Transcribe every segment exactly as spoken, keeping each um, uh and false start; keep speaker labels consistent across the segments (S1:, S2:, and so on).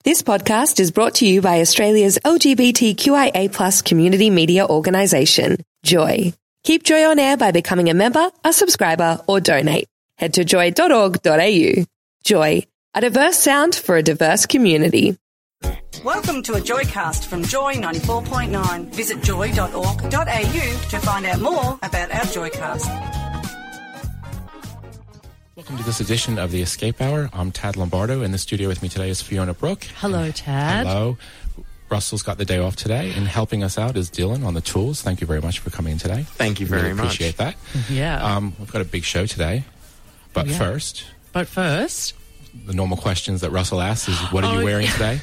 S1: This podcast is brought to you by Australia's L G B T Q I A plus community media organisation, Joy. Keep Joy on air by becoming a member, a subscriber, or donate. Head to joy dot org dot a u. Joy, a diverse sound for a diverse community.
S2: Welcome to a Joycast from Joy ninety-four point nine. Visit joy dot org dot a u to find out more about our Joycast.
S3: Welcome to this edition of the Escape Hour. I'm Tad Lombardo. In the studio with me today is Fiona Brooke.
S4: Hello, Tad.
S3: Hello. Russell's got the day off today, and helping us out is Dylan on the tools. Thank you very much for coming in today.
S5: Thank you very
S3: really
S5: much.
S3: Appreciate that.
S4: Yeah.
S3: Um, we've got a big show today, but
S4: Yeah.
S3: first,
S4: But first,
S3: the normal questions that Russell asks is, what are
S4: Oh,
S3: you wearing
S4: yeah.
S3: today?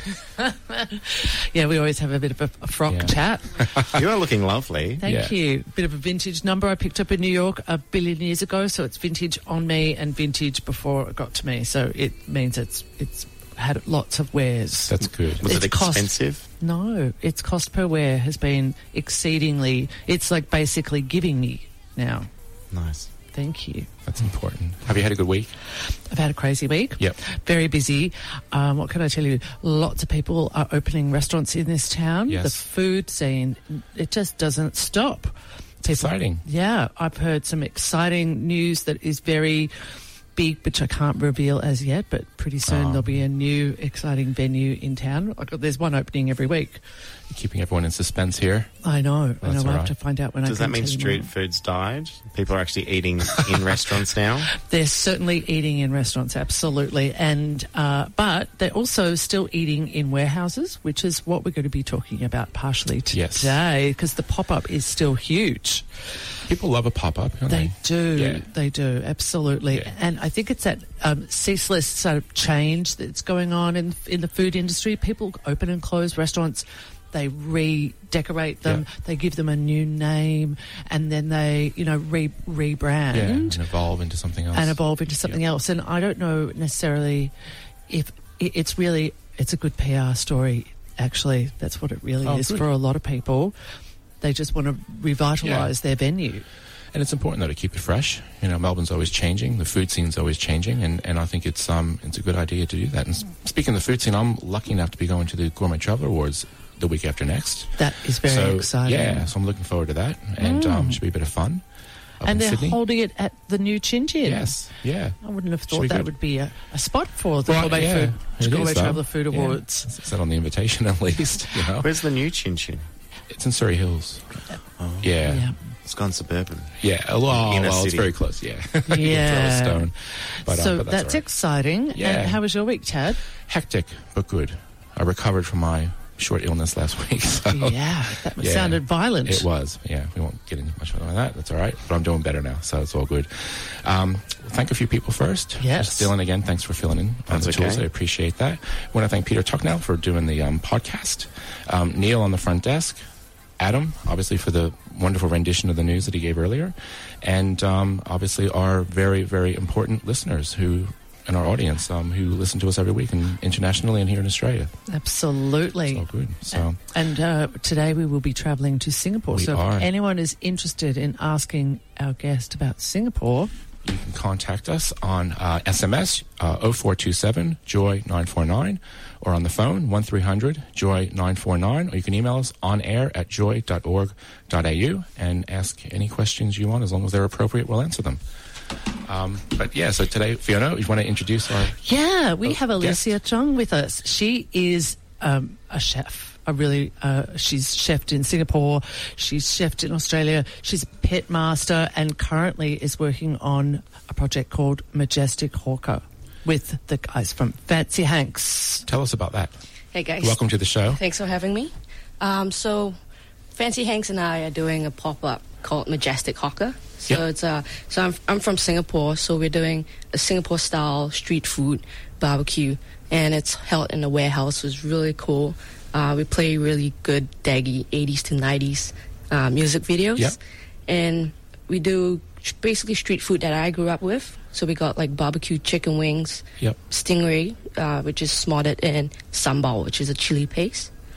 S4: yeah, we always have a bit of a, a frock
S3: Yeah.
S4: chat.
S5: You are looking lovely.
S4: Thank
S3: Yeah.
S4: you. Bit of a vintage number I picked up in New York a billion years ago, so it's vintage on me and vintage before it got to me. So it means it's it's had lots of wears.
S3: That's good.
S5: Was
S4: It's
S5: it
S4: cost-
S5: expensive?
S4: No, its cost per wear has been exceedingly. It's like basically giving me now.
S5: Nice.
S4: Thank you.
S3: That's important. Have you had a good week?
S4: I've had a crazy week.
S3: Yep.
S4: Very busy. Um, what can I tell you? Lots of people are opening restaurants in this town.
S3: Yes.
S4: The food scene, it just doesn't stop. People,
S3: Exciting.
S4: Yeah. I've heard some exciting news that is very big, which I can't reveal as yet, but pretty soon
S3: Oh.
S4: there'll be a new exciting venue in town. Like, there's one opening every week.
S3: You're keeping everyone in suspense here.
S4: I know.
S3: That's
S4: and I'll
S3: all
S4: have
S3: right.
S4: to find out when I
S5: Does
S4: can
S5: that mean
S4: tell you
S5: street
S4: more.
S5: food's died? People are actually eating in restaurants now?
S4: They're certainly eating in restaurants, absolutely, and uh, but they're also still eating in warehouses, which is what we're going to be talking about partially
S3: Yes.
S4: today, because the pop-up is still huge.
S3: People love a pop-up, don't they?
S4: They do,
S3: Yeah.
S4: they do, absolutely,
S3: Yeah.
S4: and I think it's that um, ceaseless sort of change that's going on in in the food industry. People open and close restaurants. They redecorate them.
S3: Yeah.
S4: They give them a new name, and then they, you know, re rebrand
S3: Yeah, and evolve into something else.
S4: and evolve into something
S3: Yeah.
S4: else. And I don't know necessarily if it- it's really it's a good P R story. Actually, that's what it really
S3: Oh,
S4: is
S3: good.
S4: for a lot of people. They just want to revitalise their venue.
S3: And it's important, though, to keep it fresh. You know, Melbourne's always changing. The food scene's always changing. And, and I think it's um it's a good idea to do that. And s- speaking of the food scene, I'm lucky enough to be going to the Gourmet Traveller Awards the week after next.
S4: That is very
S3: so,
S4: exciting.
S3: Yeah, so I'm looking forward to that. And um, should be a bit of fun up
S4: And
S3: in
S4: they're
S3: Sydney.
S4: holding it at the new Chin Chin.
S3: Yes, yeah.
S4: I wouldn't have
S3: Should
S4: thought
S3: be
S4: that
S3: good.
S4: would be a, a spot for the
S3: Well,
S4: Gourmet
S3: yeah,
S4: Food
S3: it
S4: Gourmet
S3: is, though.
S4: Traveller Food
S3: Yeah.
S4: Awards.
S3: It said on the invitation, at least. You know,
S5: Where's the new Chin Chin?
S3: it's in Surrey Hills.
S5: Oh,
S3: Yeah,
S4: Yeah.
S3: yeah.
S5: It's gone suburban.
S3: Oh, well,
S5: Inner
S3: well it's
S5: city.
S3: very close. Yeah, You can
S4: Yeah.
S3: throw a stone. But, um,
S4: so
S3: but
S4: that's,
S3: that's all right.
S4: exciting.
S3: Yeah.
S4: And how was your week, Chad?
S3: Hectic, but good. I recovered from my short illness last week. So.
S4: Yeah, that
S3: Yeah.
S4: sounded violent.
S3: It was, yeah. We won't get into much further on that. That's all right. But I'm doing better now, so it's all good. Um, thank a few people first.
S4: Yes.
S3: Dylan, again, thanks for filling in on
S5: That's
S3: the tools.
S5: okay.
S3: I appreciate that. I want to thank Peter Tucknell for doing the um, podcast. Um, Neil on the front desk. Adam, obviously, for the wonderful rendition of the news that he gave earlier. And um, obviously our very, very important listeners who... in our audience, um, who listen to us every week, and internationally and here in Australia.
S4: Absolutely.
S3: It's all good. So
S4: And uh, today we will be travelling to Singapore.
S3: We
S4: so
S3: are.
S4: if anyone is interested in asking our guest about Singapore,
S3: you can contact us on uh, S M S uh, oh four two seven joy nine four nine, or on the phone one three hundred joy nine four nine, or you can email us on air at joy dot org dot a u and ask any questions you want. As long as they're appropriate, we'll answer them. Um, but yeah, so today, Fiona, you want to introduce our...
S4: yeah, we
S3: Oh,
S4: have Alicia Chong with us. She is um, a chef. A really, uh, she's chefed in Singapore. She's chefed in Australia. She's a pet master and currently is working on a project called Majestic Hawker with the guys from Fancy Hanks.
S3: Tell us about that.
S6: Hey guys.
S3: Welcome to the show.
S6: Thanks for having me. Um, so, Fancy Hanks and I are doing a pop-up called Majestic Hawker. So
S3: Yeah.
S6: it's uh, so I'm I'm from Singapore, so we're doing a Singapore-style street food barbecue, and it's held in a warehouse. So it's really cool. Uh, we play really good daggy eighties to nineties uh, music videos,
S3: Yeah.
S6: and we do sh- basically street food that I grew up with. So we got like barbecue chicken wings,
S3: Yep.
S6: stingray, uh, which is smothered in sambal, which is a chili paste.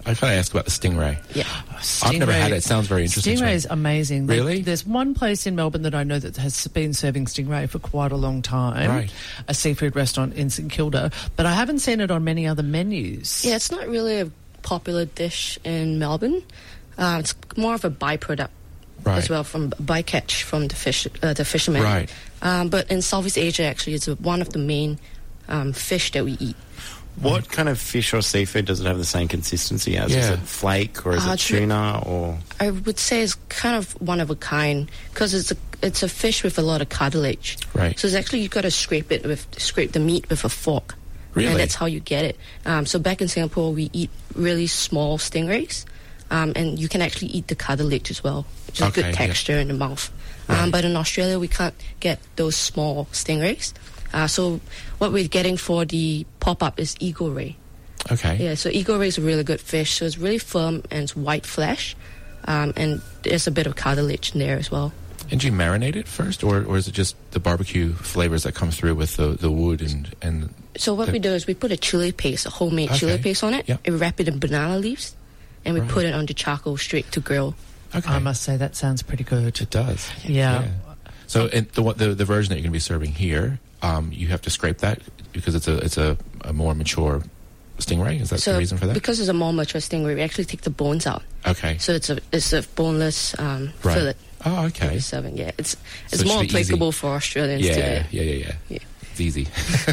S3: I gotta ask about the stingray.
S6: Yeah.
S3: I've never had it. It sounds very interesting.
S4: Stingray is amazing.
S3: Really?
S4: There's one place in Melbourne that I know that has been serving stingray for quite a long time.
S3: Right.
S4: A seafood restaurant in St Kilda. But I haven't seen it on many other menus.
S6: Yeah, it's not really a popular dish in Melbourne. Uh, it's more of a byproduct
S3: Right.
S6: as well from bycatch from the fish, uh, the fishermen.
S3: Right.
S6: Um, but in Southeast Asia, actually, it's one of the main um, fish that we eat.
S5: What kind of fish or seafood does it have the same consistency as? Is
S3: Yeah.
S5: it flake or is
S6: Uh,
S5: it tuna or?
S6: I would say it's kind of one of a kind because it's a it's a fish with a lot of cartilage.
S3: Right.
S6: So it's actually you got to scrape it with scrape the meat with a fork.
S3: Really?
S6: And that's how you get it. Um, so back in Singapore, we eat really small stingrays, um, and you can actually eat the cartilage as well, which is
S3: Okay,
S6: good
S3: yeah.
S6: texture in the mouth. Um,
S3: Right.
S6: but in Australia, we can't get those small stingrays. Uh, so what we're getting for the pop-up is eagle ray.
S3: Okay.
S6: Yeah, so eagle ray is a really good fish. So it's really firm and it's white flesh, um, and there's a bit of cartilage in there as well.
S3: And do you marinate it first, or, or is it just the barbecue flavors that come through with the, the wood and, and
S6: So what
S3: the-
S6: we do is we put a chili paste, a homemade chili
S3: Okay.
S6: paste on it,
S3: Yeah.
S6: and wrap it in banana leaves, and we
S3: Right.
S6: put it on the charcoal straight to grill.
S3: Okay.
S4: I must say that sounds pretty good.
S3: It does.
S4: Yeah.
S3: So in the, what- the the version that you're going to be serving here, um, you have to scrape that because it's a it's a, a more mature stingray. Is that
S6: So
S3: the reason for that?
S6: because it's a more mature stingray, we actually take the bones out.
S3: Okay.
S6: So it's a it's a boneless um,
S3: Right.
S6: fillet.
S3: Oh, okay.
S6: Serving, yeah, it's
S3: So
S6: it's
S3: it
S6: more
S3: should be easy.
S6: applicable for Australians
S3: Yeah,
S6: today.
S3: yeah, yeah, yeah,
S6: Yeah.
S3: It's easy.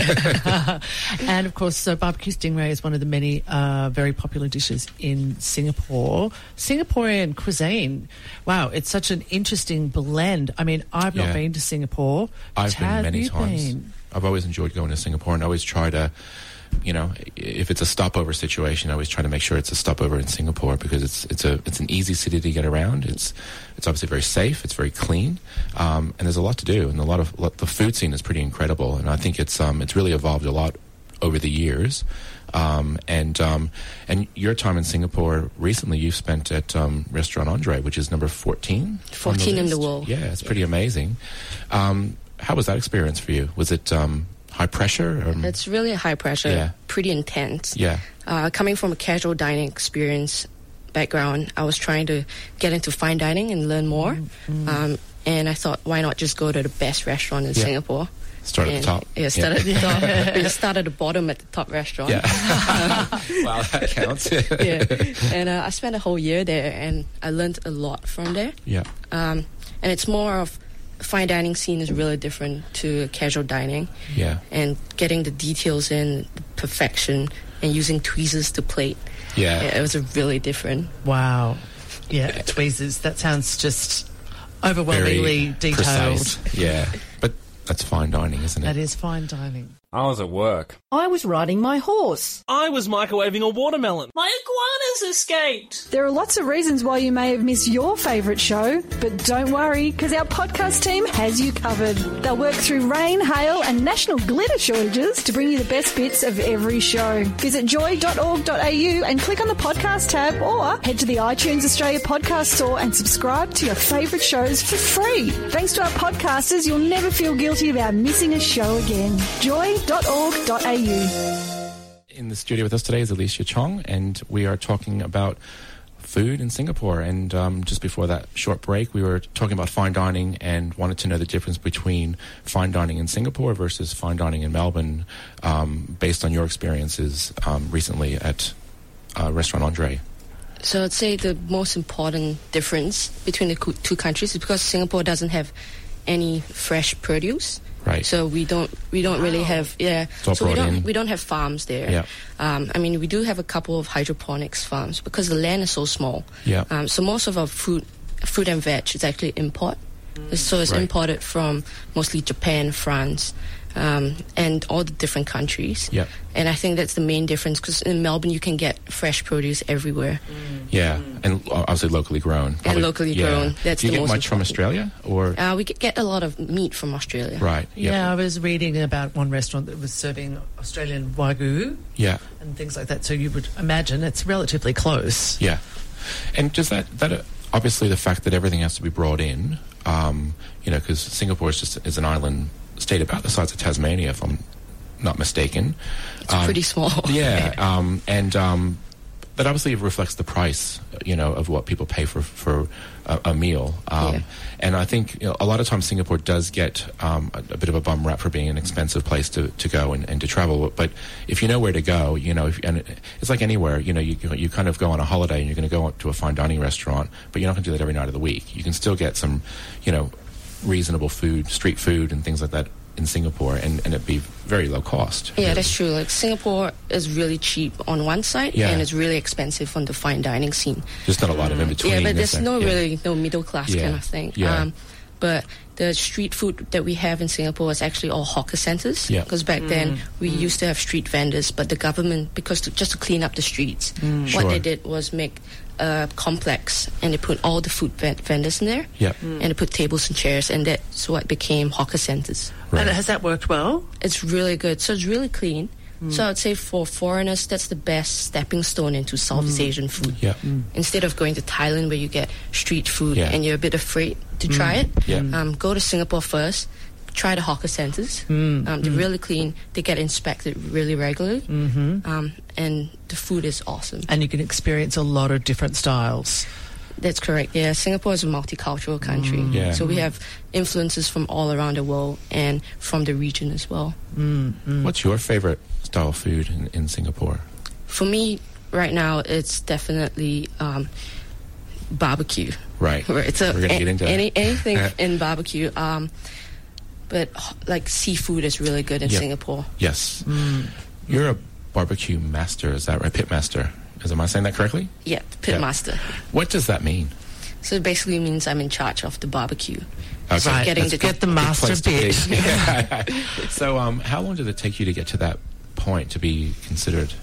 S4: And of course, so barbecue stingray is one of the many uh, very popular dishes in Singapore. Singaporean cuisine, wow, it's such an interesting blend. I mean, I've not
S3: Yeah.
S4: been to Singapore.
S3: I've
S4: Have
S3: been many
S4: you
S3: times.
S4: been?
S3: I've always enjoyed going to Singapore, and I always try to, you know, if it's a stopover situation, I always try to make sure it's a stopover in Singapore because it's it's a it's an easy city to get around. It's it's obviously very safe. It's very clean, um, and there's a lot to do, and a lot of lot, the food scene is pretty incredible. And I think it's um it's really evolved a lot over the years. Um, and um, and your time in Singapore recently, you've spent at um, Restaurant Andre, which is number fourteen.
S6: fourteen in the
S3: list.
S6: world.
S3: Yeah, it's pretty amazing. Um, how was that experience for you? Was it um, high pressure? Or,
S6: It's really high pressure,
S3: Yeah.
S6: pretty intense.
S3: yeah.
S6: Uh, coming from a casual dining experience background, I was trying to get into fine dining and learn more. Um, and I thought, why not just go to the best restaurant in
S3: Yeah.
S6: Singapore?
S3: Start at
S6: And-
S3: the top.
S6: Yeah, start at the top. We start at the bottom at the top restaurant.
S3: Yeah. Wow, that counts.
S6: Yeah. And uh, I spent a whole year there, and I learned a lot from there.
S3: Yeah.
S6: Um, and it's more of fine dining scene is really different to casual dining,
S3: Yeah.
S6: and getting the details in, the perfection, and using tweezers to plate.
S3: Yeah.
S6: Yeah, it was a really different.
S4: Wow. Yeah, tweezers. That sounds just overwhelmingly
S3: Very
S4: detailed.
S3: precise. Yeah. But that's fine dining, isn't it?
S4: That is fine dining.
S7: I was at work.
S8: I was riding my horse.
S9: I was microwaving a watermelon.
S10: My iguanas escaped.
S8: There are lots of reasons why you may have missed your favourite show, but don't worry, because our podcast team has you covered. They'll work through rain, hail and national glitter shortages to bring you the best bits of every show. Visit joy dot org dot a u and click on the podcast tab, or head to the iTunes Australia podcast store and subscribe to your favourite shows for free. Thanks to our podcasters, you'll never feel guilty about missing a show again. joy dot org dot a u.
S3: In the studio with us today is Alicia Chong, and we are talking about food in Singapore. And um, just before that short break, we were talking about fine dining and wanted to know the difference between fine dining in Singapore versus fine dining in Melbourne, um, based on your experiences um, recently at uh, Restaurant Andre.
S6: So I'd say the most important difference between the co- two countries is because Singapore doesn't have any fresh produce.
S3: Right.
S6: So we don't we don't really have yeah.
S3: It's all
S6: So we
S3: brought
S6: don't
S3: in.
S6: we don't have farms there.
S3: Yeah.
S6: Um, I mean, we do have a couple of hydroponics farms because the land is so small.
S3: Yeah.
S6: Um, so most of our fruit fruit and veg is actually import. So it's
S3: Right.
S6: imported from mostly Japan, France, um, and all the different countries.
S3: Yeah.
S6: And I think that's the main difference because in Melbourne you can get fresh produce everywhere.
S3: Yeah, and obviously locally grown. Probably-
S6: locally
S3: yeah.
S6: grown. That's
S3: Do you
S6: the
S3: get
S6: most
S3: much from
S6: important.
S3: Australia, or
S6: Uh, we get- get a lot of meat from Australia.
S3: right? Yep.
S4: Yeah, I was reading about one restaurant that was serving Australian Wagyu
S3: Yeah.
S4: and things like that. So you would imagine it's relatively close.
S3: Yeah, and does that that uh, obviously the fact that everything has to be brought in, um, you know, because Singapore is just is an island state about the size of Tasmania, if I'm not mistaken.
S6: It's pretty small.
S3: Yeah, um, and um, that obviously reflects the price, you know, of what people pay for for a, a meal. Um,
S6: Yeah.
S3: And I think you know, a lot of times Singapore does get um, a, a bit of a bum rap for being an expensive place to, to go and, and to travel. But if you know where to go, you know, if, and it's like anywhere, you know, you you kind of go on a holiday and you're going to go to a fine dining restaurant, but you're not going to do that every night of the week. You can still get some, you know, reasonable food, street food and things like that in Singapore, and, and it'd be very low cost.
S6: Yeah, that's true. Like Singapore is really cheap on one side,
S3: Yeah.
S6: and it's really expensive on the fine dining scene.
S3: There's not a lot of in between.
S6: Yeah, but
S3: is
S6: there's
S3: there?
S6: no
S3: Yeah.
S6: really no middle class
S3: Yeah.
S6: kind of thing.
S3: Yeah.
S6: Um, but the street food that we have in Singapore is actually all hawker centers.
S3: Yeah.
S6: Because back then we used to have street vendors, but the government, because to, just to clean up the streets, what
S3: Sure.
S6: they did was make a complex, and they put all the food ven- vendors in there,
S3: Yeah.
S6: and they put tables and chairs, and that's what became hawker centers.
S3: Right.
S4: And has that worked well?
S6: It's really good. So it's really clean. So I'd say for foreigners, that's the best stepping stone into Southeast Asian food.
S3: Yeah.
S6: Instead of going to Thailand where you get street food
S3: Yeah.
S6: and you're a bit afraid to try it,
S3: Yeah.
S6: um, go to Singapore first. Try the hawker centers. Um, they're really clean. They get inspected really regularly. Mm-hmm. Um, and the food is awesome.
S4: And you can experience a lot of different styles.
S6: That's correct. Yeah, Singapore is a multicultural country.
S3: Yeah.
S6: So we have influences from all around the world and from the region as well.
S3: What's your favorite style of food in, in Singapore?
S6: For me, right now, it's definitely um, barbecue.
S3: Right.
S6: Right, It's a,
S3: We're gonna
S6: a-
S3: get into
S6: any,
S3: that.
S6: anything in barbecue. Um, but h- like seafood is really good in
S3: Yep.
S6: Singapore.
S3: Yes. You're a barbecue master, is that right? Pit master. Is, am I saying that correctly?
S6: Yeah, pit
S3: Yeah.
S6: master.
S3: What does that mean?
S6: So it basically means I'm in charge of the barbecue.
S3: Okay.
S4: Right.
S6: getting
S3: That's
S6: to
S3: good-
S4: Get the
S3: good
S4: master
S3: place to be.
S4: bit.
S3: Yeah. So, um, how long did it take you to get to that point to be considered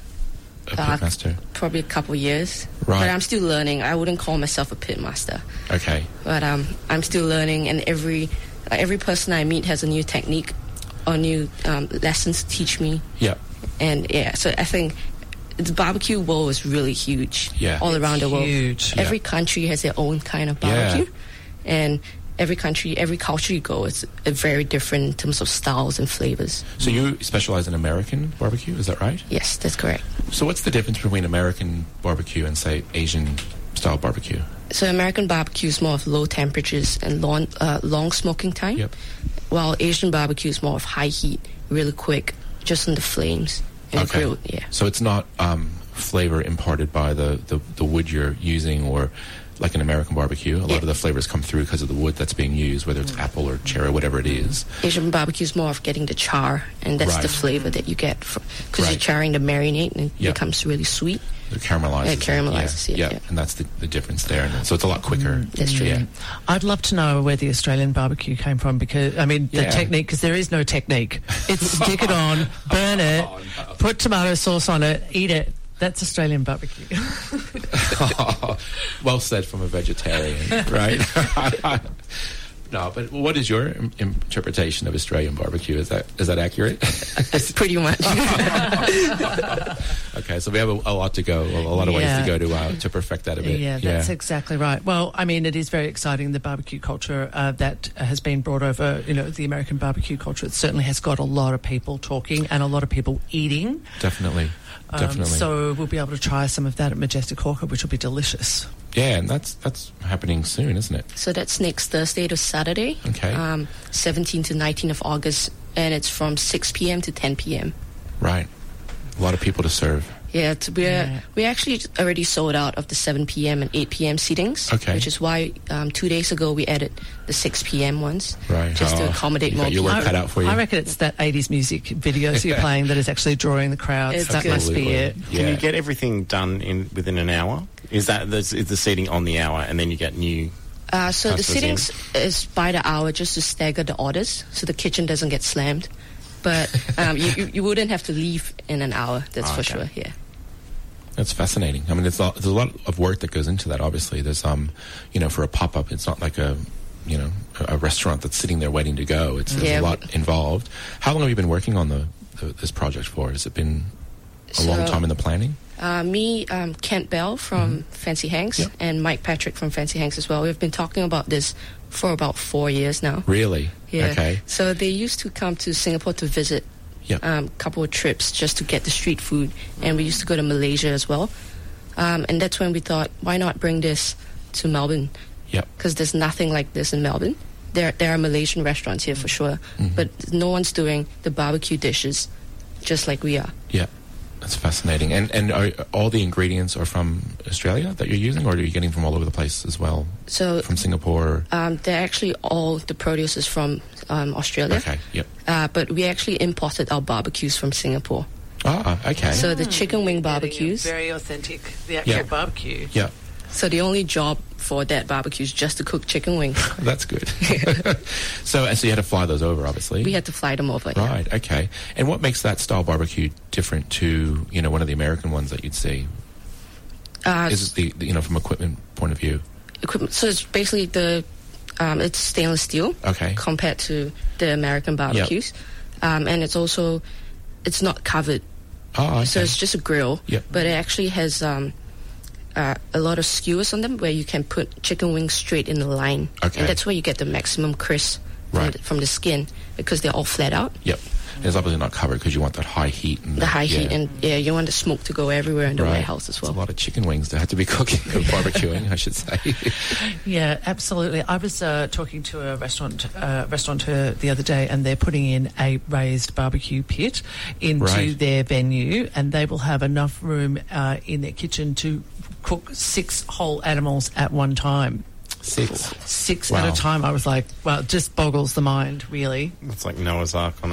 S3: a
S6: Uh,
S3: pit master?
S6: Probably a couple years.
S3: Right.
S6: But I'm still learning. I wouldn't call myself a pit master.
S3: Okay.
S6: But um, I'm still learning, and every uh, every person I meet has a new technique or new um, lessons to teach me.
S3: Yeah.
S6: And yeah, so I think the barbecue world is really huge.
S3: Yeah.
S6: All around the world.
S4: huge.
S3: Yeah.
S6: Every country has their own kind of
S3: Yeah.
S6: barbecue. And every country, every culture you go, it's uh, very different in terms of styles and flavors.
S3: So you specialize in American barbecue, is that right?
S6: Yes, that's correct.
S3: So what's the difference between American barbecue and, say, Asian style barbecue?
S6: So American barbecue is more of low temperatures and long, uh, long smoking time.
S3: Yep.
S6: While Asian barbecue is more of high heat, really quick, just on the flames and
S3: Okay.
S6: grilled. Yeah.
S3: So it's not um, flavor imparted by the, the, the wood you're using, or like an American barbecue. A lot
S6: Yeah.
S3: of the flavors come through because of the wood that's being used, whether it's apple or cherry, whatever it is.
S6: Asian barbecue is more of getting the char, and that's
S3: Right.
S6: the flavor that you get because
S3: Right.
S6: you're charring the marinade, and it
S3: Yeah.
S6: becomes really sweet.
S3: It caramelizes.
S6: Yeah,
S3: it.
S6: caramelizes,
S3: yeah.
S6: yeah,
S3: Yeah,
S6: yeah.
S3: and that's the, the difference there. And so it's a lot quicker.
S6: That's true.
S3: Yeah.
S4: I'd love to know where the Australian barbecue came from, because, I mean, the
S3: Yeah.
S4: technique, because there is no technique. It's stick it on, burn it,
S3: Oh, no.
S4: put tomato sauce on it, eat it. That's Australian barbecue.
S3: Well said from a vegetarian, right? No, but what is your im- interpretation of Australian barbecue? Is that is that accurate?
S6: Pretty much.
S3: Okay, so we have a, a lot to go, a, a lot of
S4: Yeah.
S3: ways to go to uh, to perfect that a bit.
S4: Yeah, that's exactly right. Well, I mean, it is very exciting, the barbecue culture uh, that has been brought over, you know, the American barbecue culture. It certainly has got a lot of people talking and a lot of people eating.
S3: Definitely,
S4: Um,
S3: definitely.
S4: so we'll be able to try some of that at Majestic Hawker, which will be delicious.
S3: Yeah, and that's that's happening soon, isn't it?
S6: So that's next Thursday to Saturday.
S3: Okay.
S6: Um, seventeenth to nineteenth of August, and it's from six p.m. to ten p.m.
S3: Right. A lot of people to serve.
S6: Yeah, it's, we're
S4: Yeah.
S6: we actually already sold out of the seven p.m. and eight p.m. seatings.
S3: Okay.
S6: Which is why um, two days ago we added the six p.m. ones.
S3: Right.
S6: Just
S3: Oh,
S6: to accommodate
S3: you got
S6: more
S3: your
S6: people.
S3: work cut out for you.
S4: I reckon it's that eighties music videos you're playing that is actually drawing the crowds.
S6: It's
S4: that
S6: good.
S4: must be it.
S3: Yeah.
S5: Can you get everything done in within an hour? Is that the, is the seating on the hour, and then you get new?
S6: Uh, so the
S5: Customers in.
S6: sittings is by the hour just to stagger the orders so the kitchen doesn't get slammed. But um, you, you, you wouldn't have to leave in an hour, that's
S5: Oh,
S6: for
S5: okay.
S6: sure, yeah.
S3: That's fascinating. I mean, it's a, there's a lot of work that goes into that. Obviously, there's um, you know, for a pop up, it's not like a, you know, a, a restaurant that's sitting there waiting to go. It's there's
S6: Yeah.
S3: a lot involved. How long have you been working on the, the this project for? Has it been a long
S6: So-
S3: time in the planning?
S6: Uh, me, um, Kent Bell from Fancy Hanks,
S3: Yep.
S6: and Mike Patrick from Fancy Hanks as well. We've been talking about this for about four years now.
S3: Really?
S6: Yeah.
S3: Okay.
S6: So they used to come to Singapore to visit
S3: Yep.
S6: a um, couple of trips just to get the street food, and we used to go to Malaysia as well. Um, and that's when we thought, why not bring this to Melbourne?
S3: Yep.
S6: Because there's nothing like this in Melbourne. There, there are Malaysian restaurants here for sure,
S3: Mhm.
S6: but no one's doing the barbecue dishes just like we are.
S3: Yeah. That's fascinating. And and are all the ingredients are from Australia that you're using, or are you getting from all over the place as well?
S6: So
S3: From Singapore?
S6: um, they're actually all the produce is from um, Australia.
S3: Okay, yep.
S6: Uh, but we actually imported our barbecues from Singapore.
S3: Ah, okay.
S6: So the chicken wing barbecues.
S4: Very authentic, the actual
S3: Yeah.
S4: barbecue.
S3: Yeah.
S6: So the only job for that barbecue is just to cook chicken wings.
S3: That's good. so, and so you had to fly those over, obviously.
S6: We had to fly them over. yeah.
S3: Right. Okay. And what makes that style barbecue different to you know one of the American ones that you'd see?
S6: Uh,
S3: Is it the the, you know from equipment point of view?
S6: equipment. So it's basically the um, it's stainless steel
S3: Okay.
S6: compared to the American barbecues, um, and it's also it's not covered.
S3: Oh, okay.
S6: So it's just a grill,
S3: Yep.
S6: but it actually has um, uh, a lot of skewers on them where you can put chicken wings straight in the line,
S3: Okay.
S6: and that's where you get the maximum crisp from,
S3: Right.
S6: the, from the skin because they're all flat out.
S3: Yep. And it's obviously not covered because you want that high heat and
S6: The high
S3: yeah.
S6: heat, and yeah, you want the smoke to go everywhere in the
S3: Right.
S6: warehouse as well.
S3: It's a lot of chicken wings to have to be cooking or barbecuing, I should say.
S4: Yeah, absolutely. I was uh, talking to a restaurant uh, restaurateur the other day, and they're putting in a raised barbecue pit into
S3: Right.
S4: their venue, and they will have enough room uh, in their kitchen to cook six whole animals at one time.
S3: Six.
S4: Six
S3: Wow.
S4: at a time. I was like, well, it just boggles the mind, really.
S5: It's like Noah's Ark on a...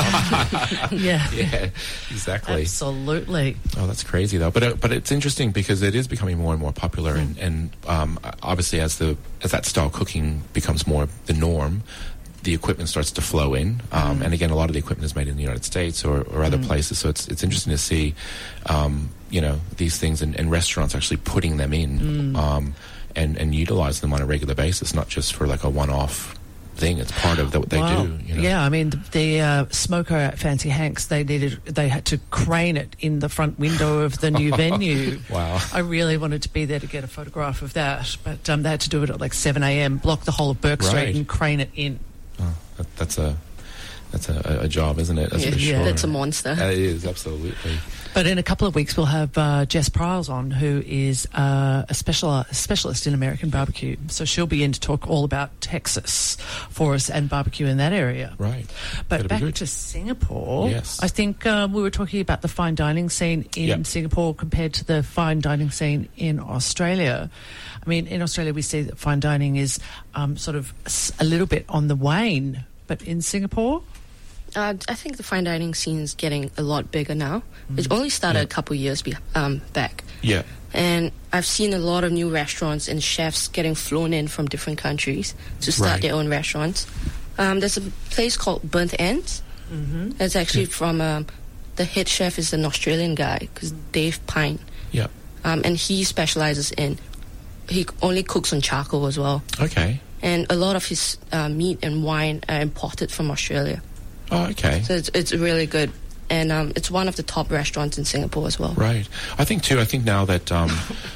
S4: Yeah.
S3: Yeah, exactly.
S4: Absolutely.
S3: Oh, that's crazy though. But uh, but it's interesting because it is becoming more and more popular, and and um, obviously as the as that style cooking becomes more the norm, the equipment starts to flow in. Um, And again, a lot of the equipment is made in the United States or, or other places. So it's it's interesting to see, um, you know, these things and, and restaurants actually putting them in um, and and utilize them on a regular basis, not just for like a one-off thing. It's part of the, what they
S4: Wow.
S3: do. You know?
S4: Yeah, I mean, the, the uh, smoker at Fancy Hanks, they needed, they had to crane it in the front window of the new venue.
S3: Wow.
S4: I really wanted to be there to get a photograph of that, but um, they had to do it at like seven a.m., block the whole of Burke Street
S3: Right.
S4: and crane it in.
S3: Oh, that, that's a that's a, a job, isn't it? That's
S6: Yeah,
S3: for sure.
S6: that's a monster.
S3: It is, absolutely.
S4: But in a couple of weeks, we'll have uh, Jess Pryles on, who is uh, a special, a specialist in American barbecue. So she'll be in to talk all about Texas for us and barbecue in that area.
S3: Right.
S4: But
S3: That'd be
S4: back
S3: good.
S4: to Singapore,
S3: Yes.
S4: I think um, we were talking about the fine dining scene in
S3: Yep.
S4: Singapore compared to the fine dining scene in Australia. I mean, in Australia, we see that fine dining is um, sort of s- a little bit on the wane, but in Singapore,
S6: Uh, I think the fine dining scene is getting a lot bigger now. It only started
S3: Yeah.
S6: a couple years be- um, back.
S3: Yeah.
S6: And I've seen a lot of new restaurants and chefs getting flown in from different countries to start
S3: Right.
S6: their own restaurants. Um, there's a place called Burnt Ends. Mm-hmm. That's actually from um, the head chef is an Australian guy, cause Dave Pine,
S3: Yeah.
S6: um, and he specializes in. He only cooks on charcoal as well,
S3: Okay.
S6: and a lot of his uh, meat and wine are imported from Australia.
S3: Oh, okay.
S6: So it's it's really good, and um, it's one of the top restaurants in Singapore as well.
S3: Right. I think too. I think now that um,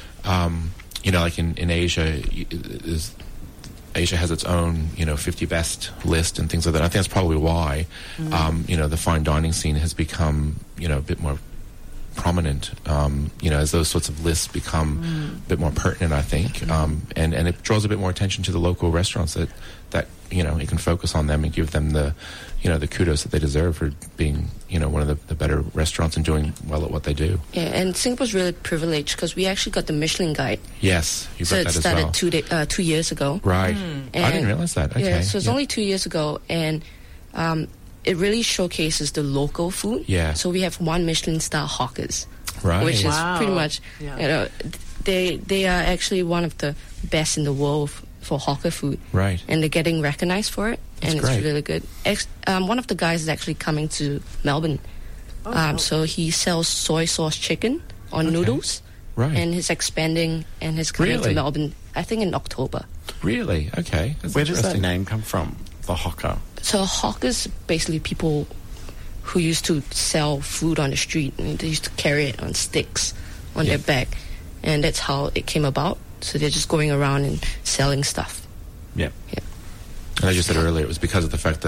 S3: um, you know, like in in Asia, y- is Asia has its own you know fifty best list and things like that. I think that's probably why um, you know the fine dining scene has become you know a bit more prominent. Um, you know, as those sorts of lists become a bit more pertinent, I think, um, and and it draws a bit more attention to the local restaurants that that you know you can focus on them and give them the you know the kudos that they deserve for being you know one of the, the better restaurants and doing well at what they do.
S6: Yeah, and Singapore's really privileged because we actually got the Michelin Guide.
S3: Yes, you
S6: So
S3: got
S6: it
S3: that as
S6: started
S3: well.
S6: two day, uh, two years ago.
S3: Right. I
S6: And-
S3: didn't realize that. Okay.
S6: Yeah, so it's
S3: Yeah.
S6: only two years ago, and um, it really showcases the local food.
S3: Yeah.
S6: So we have one Michelin star hawkers,
S3: Right.
S6: which is
S4: Wow.
S6: pretty much
S4: Yeah.
S6: you know they they are actually one of the best in the world f- for hawker food.
S3: Right.
S6: And they're getting recognized for it,
S3: That's
S6: and
S3: great.
S6: it's really good. Ex- um, one of the guys is actually coming to Melbourne. Um, so he sells soy sauce chicken on
S3: Okay.
S6: noodles,
S3: Right.
S6: and he's expanding and he's coming
S3: Really?
S6: to Melbourne. I think in October.
S3: Really? Okay. That's
S5: Where does that
S3: interesting.
S5: name come from? The hawker.
S6: So hawkers basically people who used to sell food on the street, and they used to carry it on sticks on
S3: Yeah.
S6: their back, and that's how it came about. So they're just going around and selling stuff.
S5: Yeah.
S3: And I just said earlier, it was because of the fact that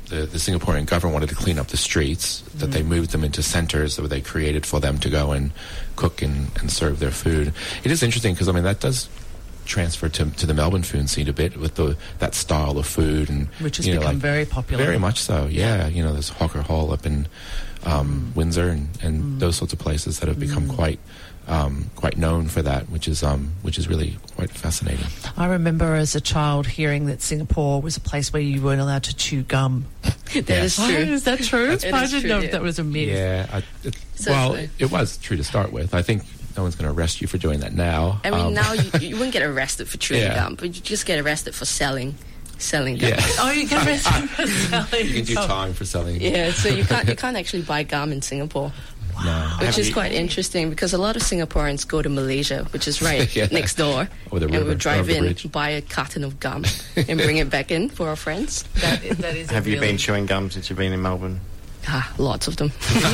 S3: the, the Singaporean government wanted to clean up the streets, that mm. they moved them into centres where they created for them to go and cook and, and serve their food. It is interesting because, I mean, that does transfer to, to the Melbourne food scene a bit with the that style of food. And
S4: which has
S3: you know,
S4: become
S3: like,
S4: very popular.
S3: Very much so, yeah. yeah. You know, there's Hawker Hall up in um, mm. Windsor and, and mm. those sorts of places that have become mm. quite... Um, quite known for that, which is um, which is really quite fascinating.
S4: I remember as a child hearing that Singapore was a place where you weren't allowed to chew gum.
S6: That yes. is true.
S4: Oh, is that true?
S6: It
S4: I
S6: is
S4: didn't
S6: true,
S4: know
S6: yeah.
S4: if that was a myth.
S3: Yeah. I, it,
S6: so
S3: well,
S6: it,
S3: it was true to start with. I think no one's going to arrest you for doing that now.
S6: I mean,
S3: um,
S6: now you, you wouldn't get arrested for chewing
S3: yeah.
S6: gum, but you just get arrested for selling. Selling gum.
S3: Yeah.
S4: Oh, you get arrested for selling.
S3: You can do
S4: gum.
S3: time for selling.
S6: Yeah, so you can't you can't actually buy gum in Singapore.
S3: No.
S6: Which
S3: Have
S6: is
S3: you,
S6: quite interesting because a lot of Singaporeans go to Malaysia, which is right
S3: yeah.
S6: next door,
S3: Over the
S6: and
S3: river,
S6: we'll drive in,
S3: bridge.
S6: buy a carton of gum, and bring it back in for our friends.
S4: That is, that is
S5: Have you
S4: really...
S5: been chewing gum since you've been in Melbourne?
S6: Ah, lots of them.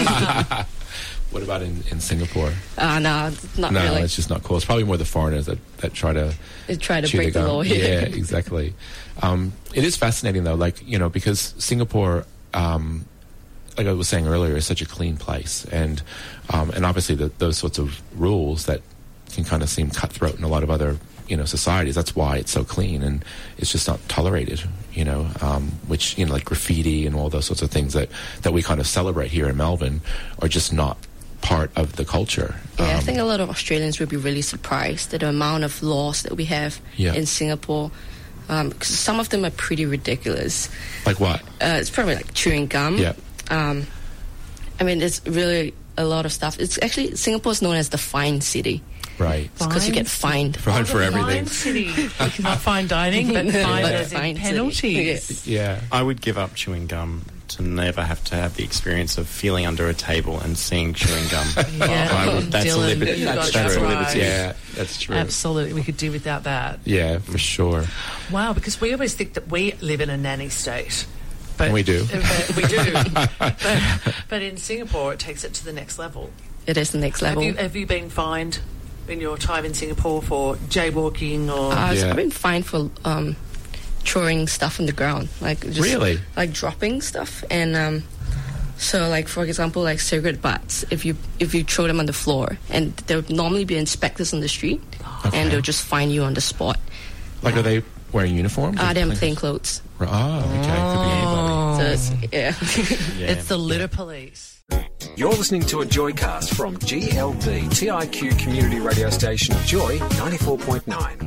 S3: What about in, in Singapore?
S6: Ah, uh, no, not
S3: no,
S6: really.
S3: No, it's just not cool. It's probably more the foreigners that, that try to
S6: they try to
S3: chew
S6: break
S3: the,
S6: the
S3: gum.
S6: law.
S3: Yeah, exactly. Um, it is fascinating though, like, you know, because Singapore, um, like I was saying earlier, is such a clean place, and um, and obviously the, those sorts of rules that can kind of seem cutthroat in a lot of other, you know, societies. That's why it's so clean, and it's just not tolerated. You know, um, which, you know, like graffiti and all those sorts of things that that we kind of celebrate here in Melbourne are just not part of the culture.
S6: Yeah,
S3: um,
S6: I think a lot of Australians would be really surprised at the amount of laws that we have
S3: yeah.
S6: in Singapore. Um, 'cause some of them are pretty ridiculous.
S3: Like what?
S6: Uh, it's probably like chewing gum.
S3: Yeah.
S6: Um, I mean, it's really a lot of stuff. It's actually, Singapore's known as the fine city.
S3: Right.
S6: Because you get fined.
S3: Fined for everything.
S4: Fine city. Not fine dining, but fine
S6: But
S4: as in
S6: fine
S4: penalties.
S6: city.
S3: Yeah.
S5: I would give up chewing gum to never have to have the experience of feeling under a table and seeing chewing gum.
S4: Yeah.
S5: I would, that's
S4: Dylan,
S5: a liberty.
S4: you
S5: That's,
S4: got
S5: that's
S4: that
S5: a
S4: right.
S5: liberty.
S3: Yeah, that's true.
S4: Absolutely, we could do without that.
S3: Yeah, for sure.
S4: Wow, because we always think that we live in a nanny state. But
S3: we do.
S4: But we do. but, but in Singapore, it takes it to the next level.
S6: It is the next level.
S4: Have you, have you been fined in your time in Singapore for jaywalking or...
S6: Uh,
S3: Yeah.
S6: so I've been fined for um, throwing stuff on the ground. Like just,
S3: Really?
S6: Like dropping stuff. And um, so, like, for example, like cigarette butts, if you if you throw them on the floor, and there would normally be inspectors on the street,
S3: Okay.
S6: and they'll just fine you on the spot.
S3: Like, are they wearing uniforms?
S6: Ah,
S3: or
S6: they're in
S3: things?
S6: plain clothes.
S3: Oh, okay. Could be anybody.
S6: So it's, yeah.
S5: Yeah.
S4: It's the litter police.
S7: You're listening to a Joycast from G L D T I Q community radio station Joy ninety-four point nine.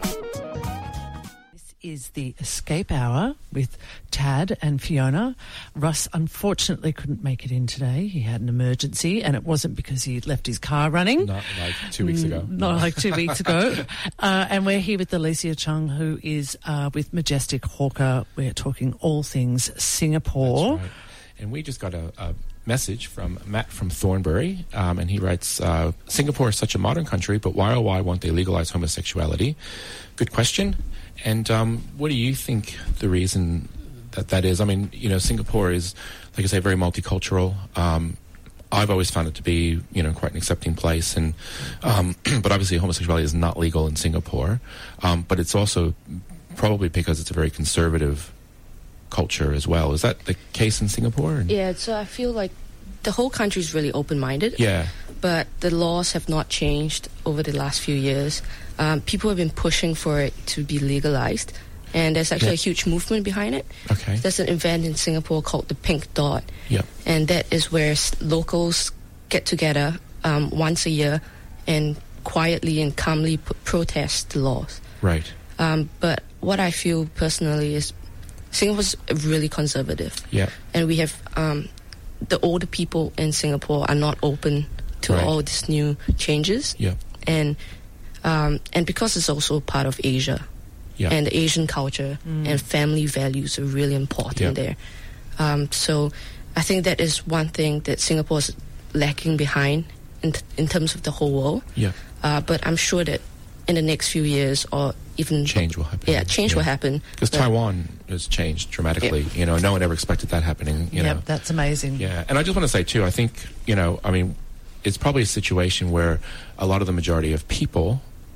S4: This is the Escape Hour with Tad and Fiona. Russ unfortunately couldn't make it in today. He had an emergency, and it wasn't because he left his car running.
S3: Not like two weeks ago.
S4: Not like two weeks ago. Uh, and we're here with Alicia Chung, who is uh, with Majestic Hawker. We're talking all things Singapore.
S3: That's right. And we just got a, a message from Matt from Thornbury, um, and he writes, uh, Singapore is such a modern country, but why oh why won't they legalize homosexuality? Good question. And um, what do you think the reason that that is? I mean, you know, Singapore is, like I say, very multicultural. Um, I've always found it to be, you know, quite an accepting place, and um, but obviously homosexuality is not legal in Singapore. Um, but it's also probably because it's a very conservative culture as well. Is that the case in Singapore?
S6: Yeah, so I feel like the whole country is really open-minded.
S3: Yeah.
S6: But the laws have not changed over the last few years. Um, people have been pushing for it to be legalized, and there's actually
S3: Yeah.
S6: a huge movement behind it.
S3: Okay.
S6: There's an event in Singapore called the Pink Dot,
S3: Yeah.
S6: and that is where s- locals get together um, once a year and quietly and calmly p- protest the laws.
S3: Right.
S6: Um, but what I feel personally is Singapore's really conservative.
S3: Yeah.
S6: And we have um, the older people in Singapore are not open to
S3: Right.
S6: all these new changes.
S3: Yeah.
S6: And um, and because it's also part of Asia,
S3: Yeah.
S6: and the Asian culture and family values are really important
S3: Yeah.
S6: there. Um, so I think that is one thing that Singapore is lacking behind in, t- in terms of the whole world.
S3: Yeah.
S6: Uh, but I'm sure that in the next few years, or even
S3: Change will happen.
S6: Yeah, change will happen.
S3: Because
S6: But-
S3: Taiwan has changed dramatically. You know, no one ever expected that happening. You
S4: Yep,
S3: know.
S4: that's amazing.
S3: Yeah, and I just want to say too, I think, you know, I mean, it's probably a situation where a lot of the majority of people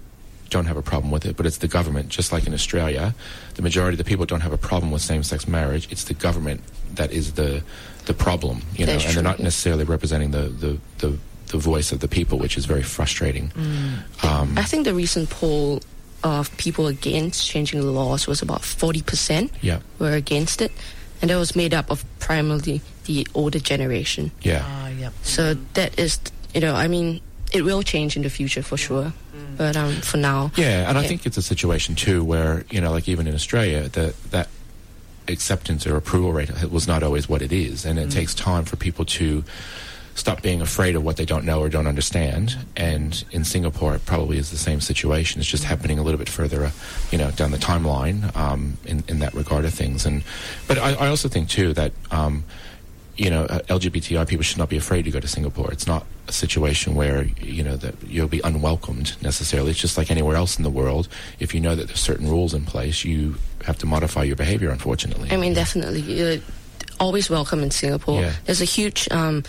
S3: don't have a problem with it, but it's the government. Just like in Australia, the majority of the people don't have a problem with same-sex marriage. It's the government that is the the problem, you know,
S6: That's
S3: and
S6: true,
S3: they're not
S6: yeah.
S3: necessarily representing the, the, the, the voice of the people, which is very frustrating.
S6: Mm.
S3: Um,
S6: I think the recent poll of people against changing the laws was about forty percent
S3: yeah,
S6: were against it, and that was made up of primarily the older generation.
S3: yeah.
S4: Ah, yep.
S6: So that is, you know, I mean, it will change in the future for sure, but um, for now,
S3: Yeah, and I
S6: yeah.
S3: think it's a situation too where, you know, like even in Australia, the, that acceptance or approval rate was not always what it is, and it
S6: Mm.
S3: takes time for people to stop being afraid of what they don't know or don't understand. And in Singapore, it probably is the same situation. It's just happening a little bit further, uh, you know, down the timeline um, in in that regard of things. And but I, I also think too that. Um, you know, uh, L G B T I people should not be afraid to go to Singapore. It's not a situation where, you know, that you'll be unwelcomed necessarily. It's just like anywhere else in the world. If you know that there's certain rules in place, you have to modify your behavior, unfortunately.
S6: I mean, definitely, you're always welcome in Singapore.
S3: Yeah.
S6: There's a huge um,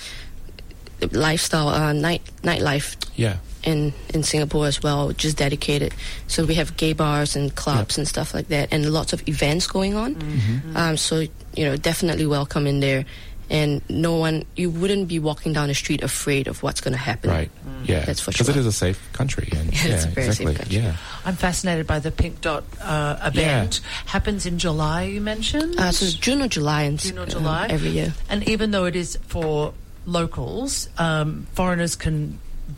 S6: lifestyle, uh, night nightlife
S3: Yeah.
S6: in in Singapore as well, just dedicated. So we have gay bars and clubs
S3: Yep.
S6: and stuff like that, and lots of events going on.
S3: Mm-hmm.
S6: Um, so you know, definitely welcome in there. And no one, you wouldn't be walking down the street afraid of what's going to happen.
S3: Right. Yeah.
S6: That's for
S3: Because
S6: sure.
S3: it is a safe country. And
S6: Yeah,
S3: yeah,
S6: it's a very safe
S3: exactly.
S6: country.
S3: Yeah.
S4: I'm fascinated by the Pink Dot uh, event. Happens in July, you mentioned?
S6: Uh, so it's June or July, in,
S4: June or
S6: um,
S4: July?
S6: every year.
S4: And even though it is for locals, um, foreigners can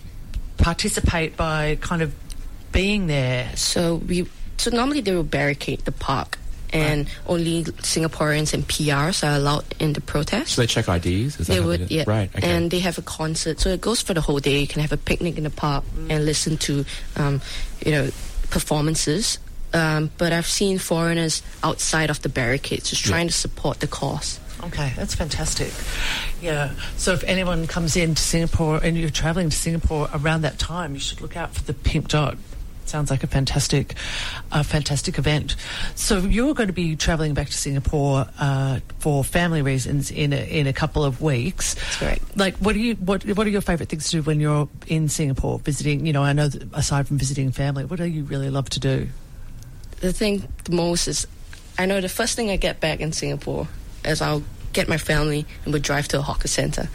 S4: participate by kind of being there.
S6: So we, so normally they will barricade the park, and only Singaporeans and P Rs are allowed in the protest.
S3: So they check I Ds? Is that
S6: They
S3: how
S6: would,
S3: do it?
S6: yeah.
S3: Right. Okay.
S6: And they have a concert, so it goes for the whole day. You can have a picnic in the park and listen to, um, you know, performances. Um, but I've seen foreigners outside of the barricades just
S3: Yeah.
S6: trying to support the cause.
S4: Okay, that's fantastic. Yeah. So if anyone comes into Singapore and you're travelling to Singapore around that time, you should look out for the Pink Dot. Sounds like a fantastic, uh, fantastic event. So you're going to be travelling back to Singapore uh, for family reasons in a, in a couple of weeks.
S6: That's correct.
S4: Like, what do you what what are your favourite things to do when you're in Singapore visiting? You know, I know that aside from visiting family, what do you really love to do?
S6: The thing the most is, I know the first thing I get back in Singapore is I'll get my family and we'll drive to a hawker centre.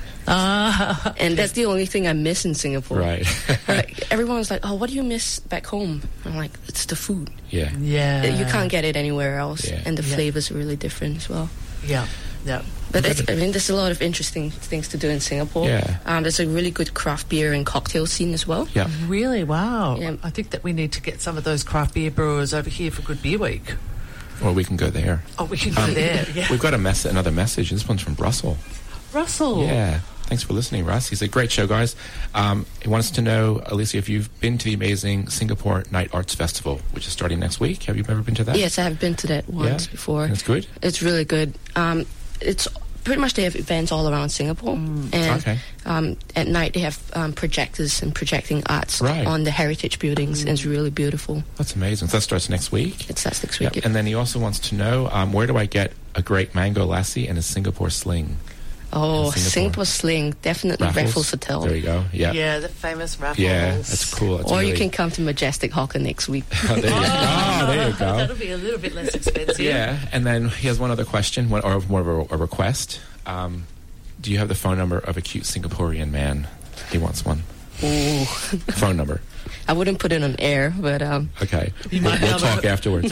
S4: Ah,
S6: And that's the only thing I miss in Singapore.
S3: Right.
S6: Like, everyone's like, oh, what do you miss back home? I'm like, it's the food.
S3: Yeah.
S4: yeah.
S6: You can't get it anywhere else.
S3: Yeah.
S6: And the
S4: Yeah.
S6: flavors are really different as well.
S4: Yeah, yeah.
S6: But it's, I mean, there's a lot of interesting things to do in Singapore.
S3: Yeah.
S6: Um, there's a really good craft beer and cocktail scene as well.
S3: Yeah.
S4: Really? Wow.
S6: Yeah.
S4: I think that we need to get some of those craft beer brewers over here for Good Beer Week.
S3: Or we can go there.
S4: Oh, we can go
S3: Um,
S4: there. Yeah.
S3: We've got a mess- another message. This one's from Russell.
S4: Russell.
S3: Yeah. Thanks for listening, Russ. He's a great show, guys. Um, he wants to know, Alicia, if you've been to the amazing Singapore Night Arts Festival, which is starting next week. Have you ever been to that?
S6: Yes, I have been to that once
S3: Yeah.
S6: before.
S3: And it's good?
S6: It's really good. Um, it's pretty much they have events all around Singapore. And
S3: Okay.
S6: um, at night they have um, projectors and projecting arts
S3: Right.
S6: on the heritage buildings. And it's really beautiful.
S3: That's amazing. So that starts next week?
S6: It starts next
S3: Yep.
S6: week.
S3: And then he also wants to know, um, where do I get a great mango lassi and a Singapore sling?
S6: Oh,
S3: in Singapore.
S6: Singapore Sling. Definitely Raffles, Hotel.
S3: There you go. Yeah.
S4: Yeah, the famous Raffles.
S3: Yeah, that's cool. That's
S6: Or
S3: really...
S6: you can come to Majestic Hawker next week.
S3: Oh, there you go. Oh, there you go.
S4: That'll be a little bit less expensive.
S3: Yeah, and then he has one other question, one, or more of a, a request. Um, do you have the phone number of a cute Singaporean man? He wants one.
S6: Ooh.
S3: Phone number.
S6: I wouldn't put it on air, but um,
S3: Okay.
S4: You
S3: We'll,
S4: might
S3: we'll
S4: be able
S3: talk
S4: to-
S3: afterwards.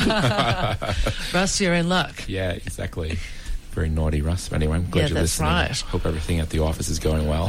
S4: Russ, you're in luck.
S3: Yeah, exactly. Very naughty, Russ. But anyway, I'm glad
S4: Yeah,
S3: you're
S4: that's
S3: listening.
S4: right.
S3: Hope everything at the office is going well.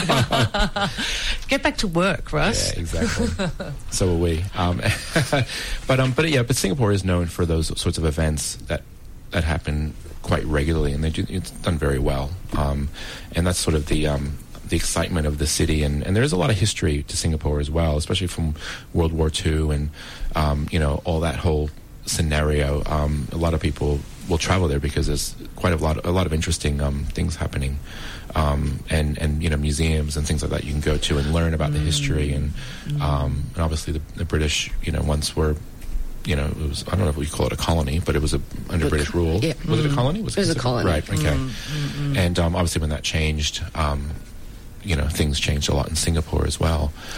S4: Get back to work, Russ.
S3: Yeah, exactly. So will we. Um, but um, but yeah, but Singapore is known for those sorts of events that that happen quite regularly, and they do. It's done very well. Um, and that's sort of the um, the excitement of the city, and, and there is a lot of history to Singapore as well, especially from World War Two, and um, you know, all that whole scenario. Um, a lot of people will travel there because there's quite a lot, a lot of interesting um, things happening, um, and and you know, museums and things like that you can go to and learn about the history, and um, and obviously the, the British, you know, once were, you know, it was, I don't know if we call it a colony, but it was a, under British rule.
S6: Yeah.
S3: Was it a colony?
S6: It was a
S3: considered-
S6: colony.
S3: Right. Okay. And um, obviously when that changed, um, you know, things changed a lot in Singapore as well.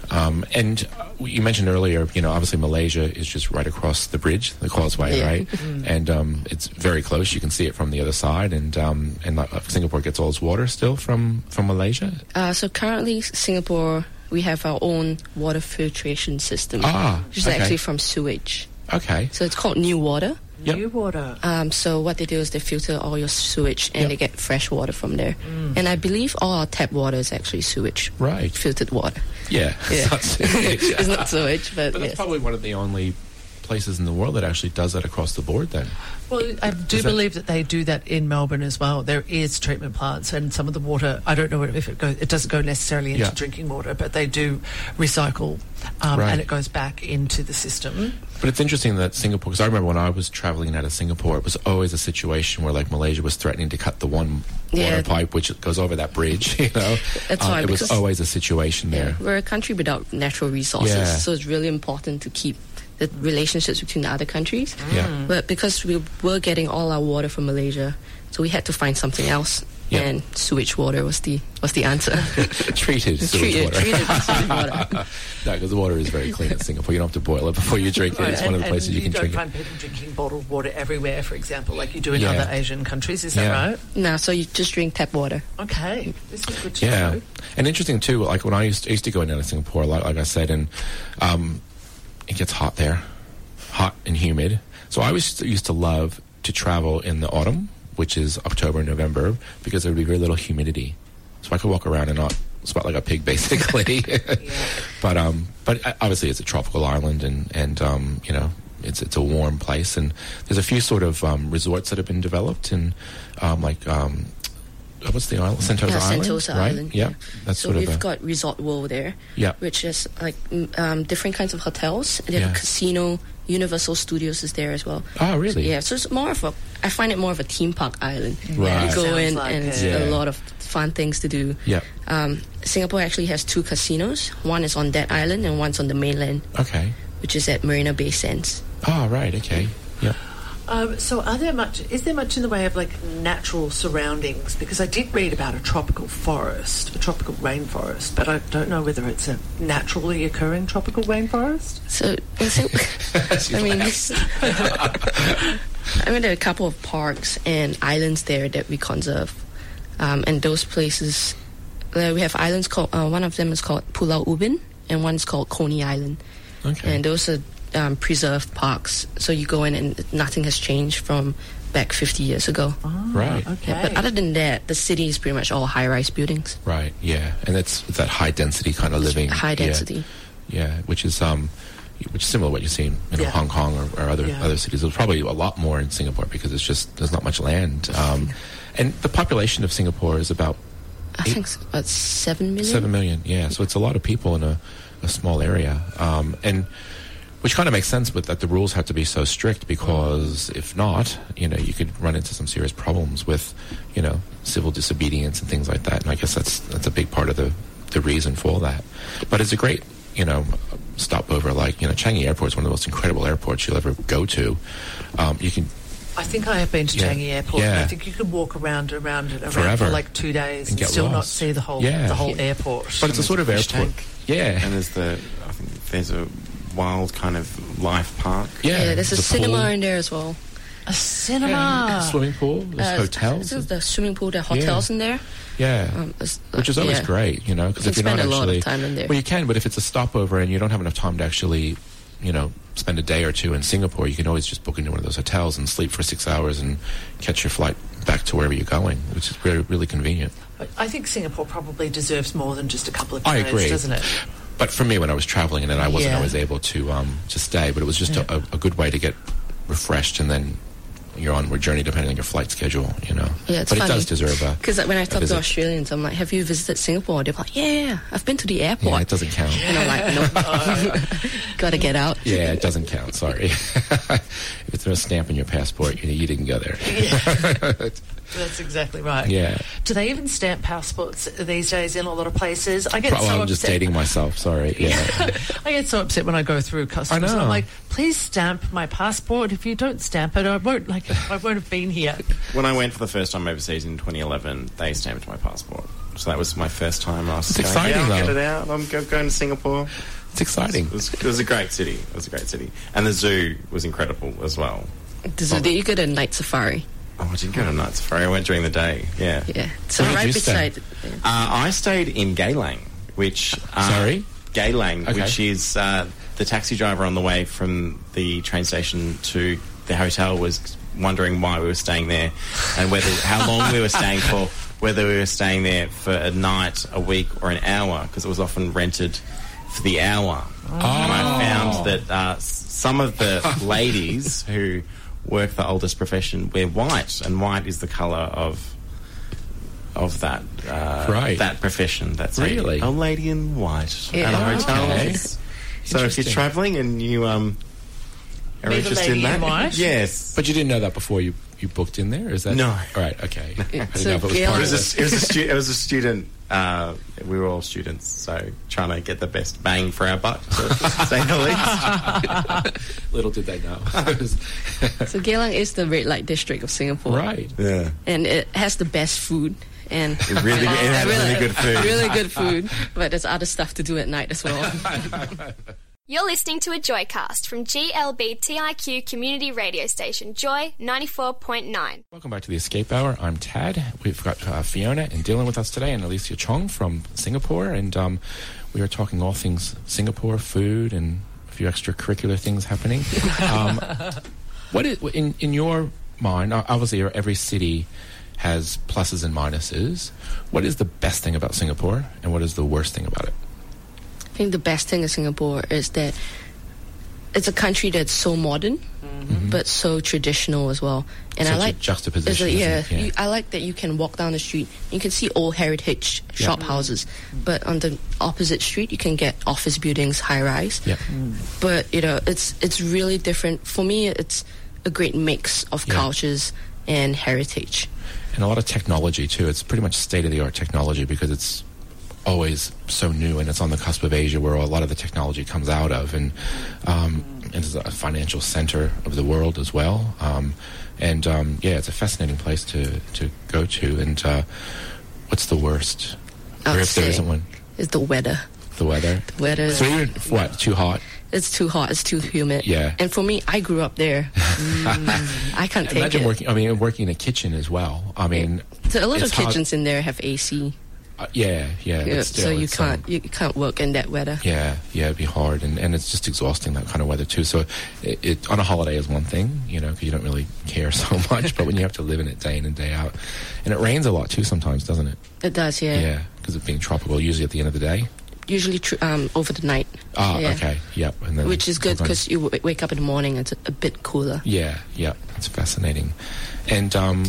S3: Um, and uh, you mentioned earlier, you know, obviously Malaysia is just right across the bridge, the causeway,
S6: Yeah.
S3: right? And um, it's very close. You can see it from the other side. And um, and uh, Singapore gets all its water still from, from Malaysia?
S6: Uh, so currently, Singapore, we have our own water filtration system,
S3: Ah,
S6: which is
S3: okay.
S6: actually from sewage.
S3: Okay.
S6: So it's called New Water.
S3: Yep.
S4: New water.
S6: Um, so what they do is they filter all your sewage and
S3: Yep.
S6: they get fresh water from there. And I believe all our tap water is actually sewage,
S3: Right.
S6: filtered water.
S3: Yeah.
S6: Yeah.
S3: It's not sewage.
S6: It's not sewage, but,
S3: But
S6: yes.
S3: it's probably one of the only places in the world that actually does that across the board then.
S4: Well, I do
S3: Is that-
S4: believe that they do that in Melbourne as well. There is treatment plants, and some of the water, I don't know if it goes, it doesn't go necessarily into
S3: Yeah.
S4: drinking water, but they do recycle, um,
S3: Right.
S4: and it goes back into the system.
S3: But it's interesting that Singapore, because I remember when I was traveling out of Singapore, it was always a situation where like Malaysia was threatening to cut the one
S6: Yeah.
S3: water pipe which goes over that bridge, you know.
S6: That's
S3: Um,
S6: why,
S3: it was
S6: because-
S3: always a situation there.
S6: We're a country without natural resources,
S3: Yeah.
S6: so it's really important to keep the relationships between the other countries.
S3: Yeah.
S6: But because we were getting all our water from Malaysia, so we had to find something else.
S3: Yeah.
S6: And sewage water was the was the answer.
S3: Treated sewage
S6: treated,
S3: water.
S6: treated sewage water.
S3: No, because the water is very clean in Singapore. You don't have to boil it before you drink it. It's one of the
S4: And-
S3: places
S4: and
S3: you can
S4: don't
S3: drink it.
S4: find people drinking bottled water everywhere, for example, like you do in
S3: Yeah.
S4: other Asian countries. Is that
S3: Yeah.
S4: right?
S6: No, so you just drink tap water.
S4: Okay, this is good to
S3: Yeah,
S4: know.
S3: and interesting too. Like when I used to, I used to go down to Singapore, like, like I said, and um, it gets hot there, hot and humid. So I was used to love to travel in the autumn, which is October and November, because there would be very little humidity, so I could walk around and not sweat like a pig, basically. But um, but uh, obviously it's a tropical island, and and um, you know. It's it's a warm place, and there's a few sort of um, resorts that have been developed, and um, like um, what's the island? Sentosa
S6: Yeah,
S3: Island,
S6: Sentosa
S3: right?
S6: Island,
S3: Yeah,
S6: yeah.
S3: that's
S6: So
S3: sort
S6: we've
S3: of a,
S6: got Resort World there,
S3: yeah.
S6: which is like mm, um, different kinds of hotels. They have
S3: Yeah.
S6: a casino. Universal Studios is there as well.
S3: Oh, really?
S6: Yeah, so it's more of a. I find it more of a theme park island.
S3: Right.
S6: You go
S4: Sounds
S6: in
S4: like
S6: and it's
S3: it.
S6: a
S3: Yeah.
S6: lot of fun things to do.
S3: Yeah.
S6: Um, Singapore actually has two casinos. One is on that island and one's on the mainland,
S3: Okay.
S6: which is at Marina Bay Sands.
S3: Oh, right. Okay. Yeah.
S4: Um, so, are there much? Is there much in the way of like natural surroundings? Because I did read about a tropical forest, a tropical rainforest, but I don't know whether it's a naturally occurring tropical rainforest.
S6: So, in Sing- I mean, this, I mean, there are a couple of parks and islands there that we conserve, um, and those places. Uh, we have islands called. Uh, one of them is called Pulau Ubin, and one is called Coney Island.
S3: Okay.
S6: And those are um, preserved parks. So you go in and nothing has changed from back fifty years ago.
S3: Right.
S4: Okay.
S6: Yeah, but other than that, the city is pretty much all high-rise buildings.
S3: Right. Yeah. And it's, it's that high density kind of living.
S6: High
S3: Yeah.
S6: density.
S3: Yeah. Which is um, which is similar to what you see in you know,
S4: Yeah.
S3: Hong Kong or, or other
S4: Yeah.
S3: other cities. There's probably a lot more in Singapore because it's just there's not much land. Um, and the population of Singapore is about
S6: I think it's about seven million.
S3: Seven million, yeah. So it's a lot of people in a, a small area, um, and which kind of makes sense. But that the rules have to be so strict because if not, you know, you could run into some serious problems with, you know, civil disobedience and things like that. And I guess that's that's a big part of the the reason for that. But it's a great, you know, stopover. Like you know, Changi Airport is one of the most incredible airports you'll ever go to. Um, you can.
S4: I think I have been to
S3: Yeah.
S4: Changi Airport.
S3: Yeah.
S4: And I think you could walk around, around, and around
S3: Forever.
S4: for like two days
S3: And
S4: and,
S3: get
S4: still not
S3: lost.
S4: see the whole
S3: Yeah.
S4: the whole airport.
S3: But it's a sort of
S5: Fish
S3: airport.
S5: tank.
S3: Yeah.
S5: And there's the, I think there's a wild kind of life park.
S3: Yeah.
S6: Yeah, there's a
S3: pool.
S6: cinema in there as well.
S4: A cinema.
S3: Yeah. Swimming pool. There's
S6: Uh,
S3: hotels.
S6: There's the swimming pool, there are hotels in there.
S3: Yeah.
S6: Um, it's-
S3: Which is always
S6: yeah.
S3: great, you know, because
S6: You
S3: if
S6: can
S3: you're not
S6: spend a lot of
S3: actually,
S6: time in there.
S3: well, you can, but if it's a stopover and you don't have enough time to actually, you know, spend a day or two in Singapore, you can always just book into one of those hotels and sleep for six hours and catch your flight back to wherever you're going, which is really, really convenient.
S4: I think Singapore probably deserves more than just a couple of
S3: I
S4: days,
S3: agree.
S4: doesn't it?
S3: But for me, when I was traveling and then I wasn't
S4: Yeah.
S3: always able to um, to stay, but it was just
S4: Yeah.
S3: a, a good way to get refreshed and then your onward journey depending on your flight schedule, you know.
S6: Yeah, it's
S3: but
S6: funny.
S3: it does deserve a.
S6: Because when I
S3: a
S6: talk to
S3: visit.
S6: Australians, I'm like, have you visited Singapore? They're like, yeah, yeah, yeah, I've been to the airport.
S3: Yeah, it doesn't count.
S6: And I'm like, no, gotta get out.
S3: Yeah, it doesn't count. Sorry. If it's no stamp on your passport, you, you didn't go there.
S4: That's exactly right.
S3: Yeah.
S4: Do they even stamp passports these days in a lot of places? I get
S3: Well,
S4: so
S3: I'm just
S4: upset.
S3: dating myself. Sorry. Yeah.
S4: I get so upset when I go through customs.
S3: I know.
S4: And I'm like, please stamp my passport. If you don't stamp it, I won't like. I won't have been here.
S5: When I went for the first time overseas in twenty eleven, they stamped my passport. So that was my first time. I was
S3: It's
S5: going,
S3: exciting,
S5: yeah, I'll get
S3: though.
S5: it out. I'm go- going to Singapore.
S3: It's exciting.
S5: It was, it was a great city. It was a great city. And the zoo was incredible as well.
S6: So did you go to night safari?
S5: Oh, I didn't go to night safari. I went during the day. Yeah.
S6: Yeah. So
S3: Where did
S6: right
S3: you stay?
S6: beside.
S5: Uh, I stayed in Geylang, which... Uh,
S3: Sorry?
S5: Geylang,
S3: Okay.
S5: which is uh, the taxi driver on the way from the train station to the hotel was wondering why we were staying there and whether how long we were staying for, whether we were staying there for a night, a week, or an hour, because it was often rented for the hour.
S3: Oh.
S5: And I found that uh, s- some of the ladies who work the oldest profession wear white, and white is the colour of of that uh,
S3: Right.
S5: that profession. That's
S3: Really?
S5: a, a lady in white
S6: Yeah.
S5: at a
S6: Oh,
S5: hotel.
S3: okay.
S5: So if you're
S3: Interesting.
S5: travelling and you um are
S4: Be the
S5: interested
S4: lady
S5: in that,
S4: in white?
S5: yes.
S3: But you didn't know that before you, you booked in there? Is that
S5: No.
S3: All right, okay. I didn't
S6: So
S3: know if it was
S6: Gail-
S3: part
S5: It
S3: of
S5: was
S3: it.
S5: a, it was a, stu- it was a student. Uh, we were all students, so trying to get the best bang for our buck, to say the least.
S3: Little did they know.
S6: So Geylang is the red light district of Singapore.
S3: Right.
S5: Yeah,
S6: And it has the best food. And
S5: it really, it had really good food.
S6: Really good food. But there's other stuff to do at night as well.
S11: You're listening to a Joycast from G L B T I Q community radio station Joy ninety-four point nine.
S3: Welcome back to the Escape Hour. I'm Tad. We've got uh, Fiona and Dylan with us today, and Alicia Chong from Singapore. And um, we are talking all things Singapore, food, and a few extracurricular things happening. Um, what is, in, in your mind, uh, obviously every city has pluses and minuses. What is the best thing about Singapore, and what is the worst thing about it?
S6: I think the best thing in Singapore is that it's a country that's so modern,
S3: Mm-hmm.
S6: but so traditional as well. And
S3: Such
S6: I
S3: a
S6: like
S3: juxtaposition,
S6: it's a-
S3: isn't
S6: yeah,
S3: it? Yeah.
S6: You, I like that you can walk down the street. You can see old heritage shop houses, but on the opposite street you can get office buildings, high rise.
S3: Yeah.
S6: But you know, it's it's really different. For me, it's a great mix of
S3: Yeah.
S6: cultures and heritage.
S3: And a lot of technology too. It's pretty much state-of-the-art technology because it's always so new, and it's on the cusp of Asia where a lot of the technology comes out of, and um, it's a financial center of the world as well. Um, and um, yeah, it's a fascinating place to, to go to. And uh, what's the worst?
S6: I
S3: Or
S6: would
S3: if there
S6: say
S3: isn't one,
S6: It's the weather.
S3: the weather.
S6: The weather is
S3: So even what? Too hot?
S6: it's too hot. It's too humid.
S3: Yeah.
S6: And for me, I grew up there. Mm, I can't take
S3: Imagine
S6: it.
S3: working. I mean, working in a kitchen as well. I mean,
S6: So a lot of
S3: it's hard-
S6: kitchens in there have A C.
S3: Uh, yeah, yeah.
S6: Yeah,
S3: but still,
S6: so you
S3: it's, um,
S6: can't you can't work in that weather.
S3: Yeah, yeah, it'd be hard, and, and it's just exhausting, that kind of weather too. So, it, it on a holiday is one thing, you know, because you don't really care so much. But when you have to live in it day in and day out, and it rains a lot too sometimes, doesn't it?
S6: It does, yeah.
S3: Yeah, because of being tropical, usually at the end of the day.
S6: Usually tr- um, over the night.
S3: Ah,
S6: yeah.
S3: okay, yep. And then
S6: Which is good
S3: sometimes-
S6: because you w- wake up in the morning and it's a, a bit cooler.
S3: Yeah, yeah, it's fascinating. And um,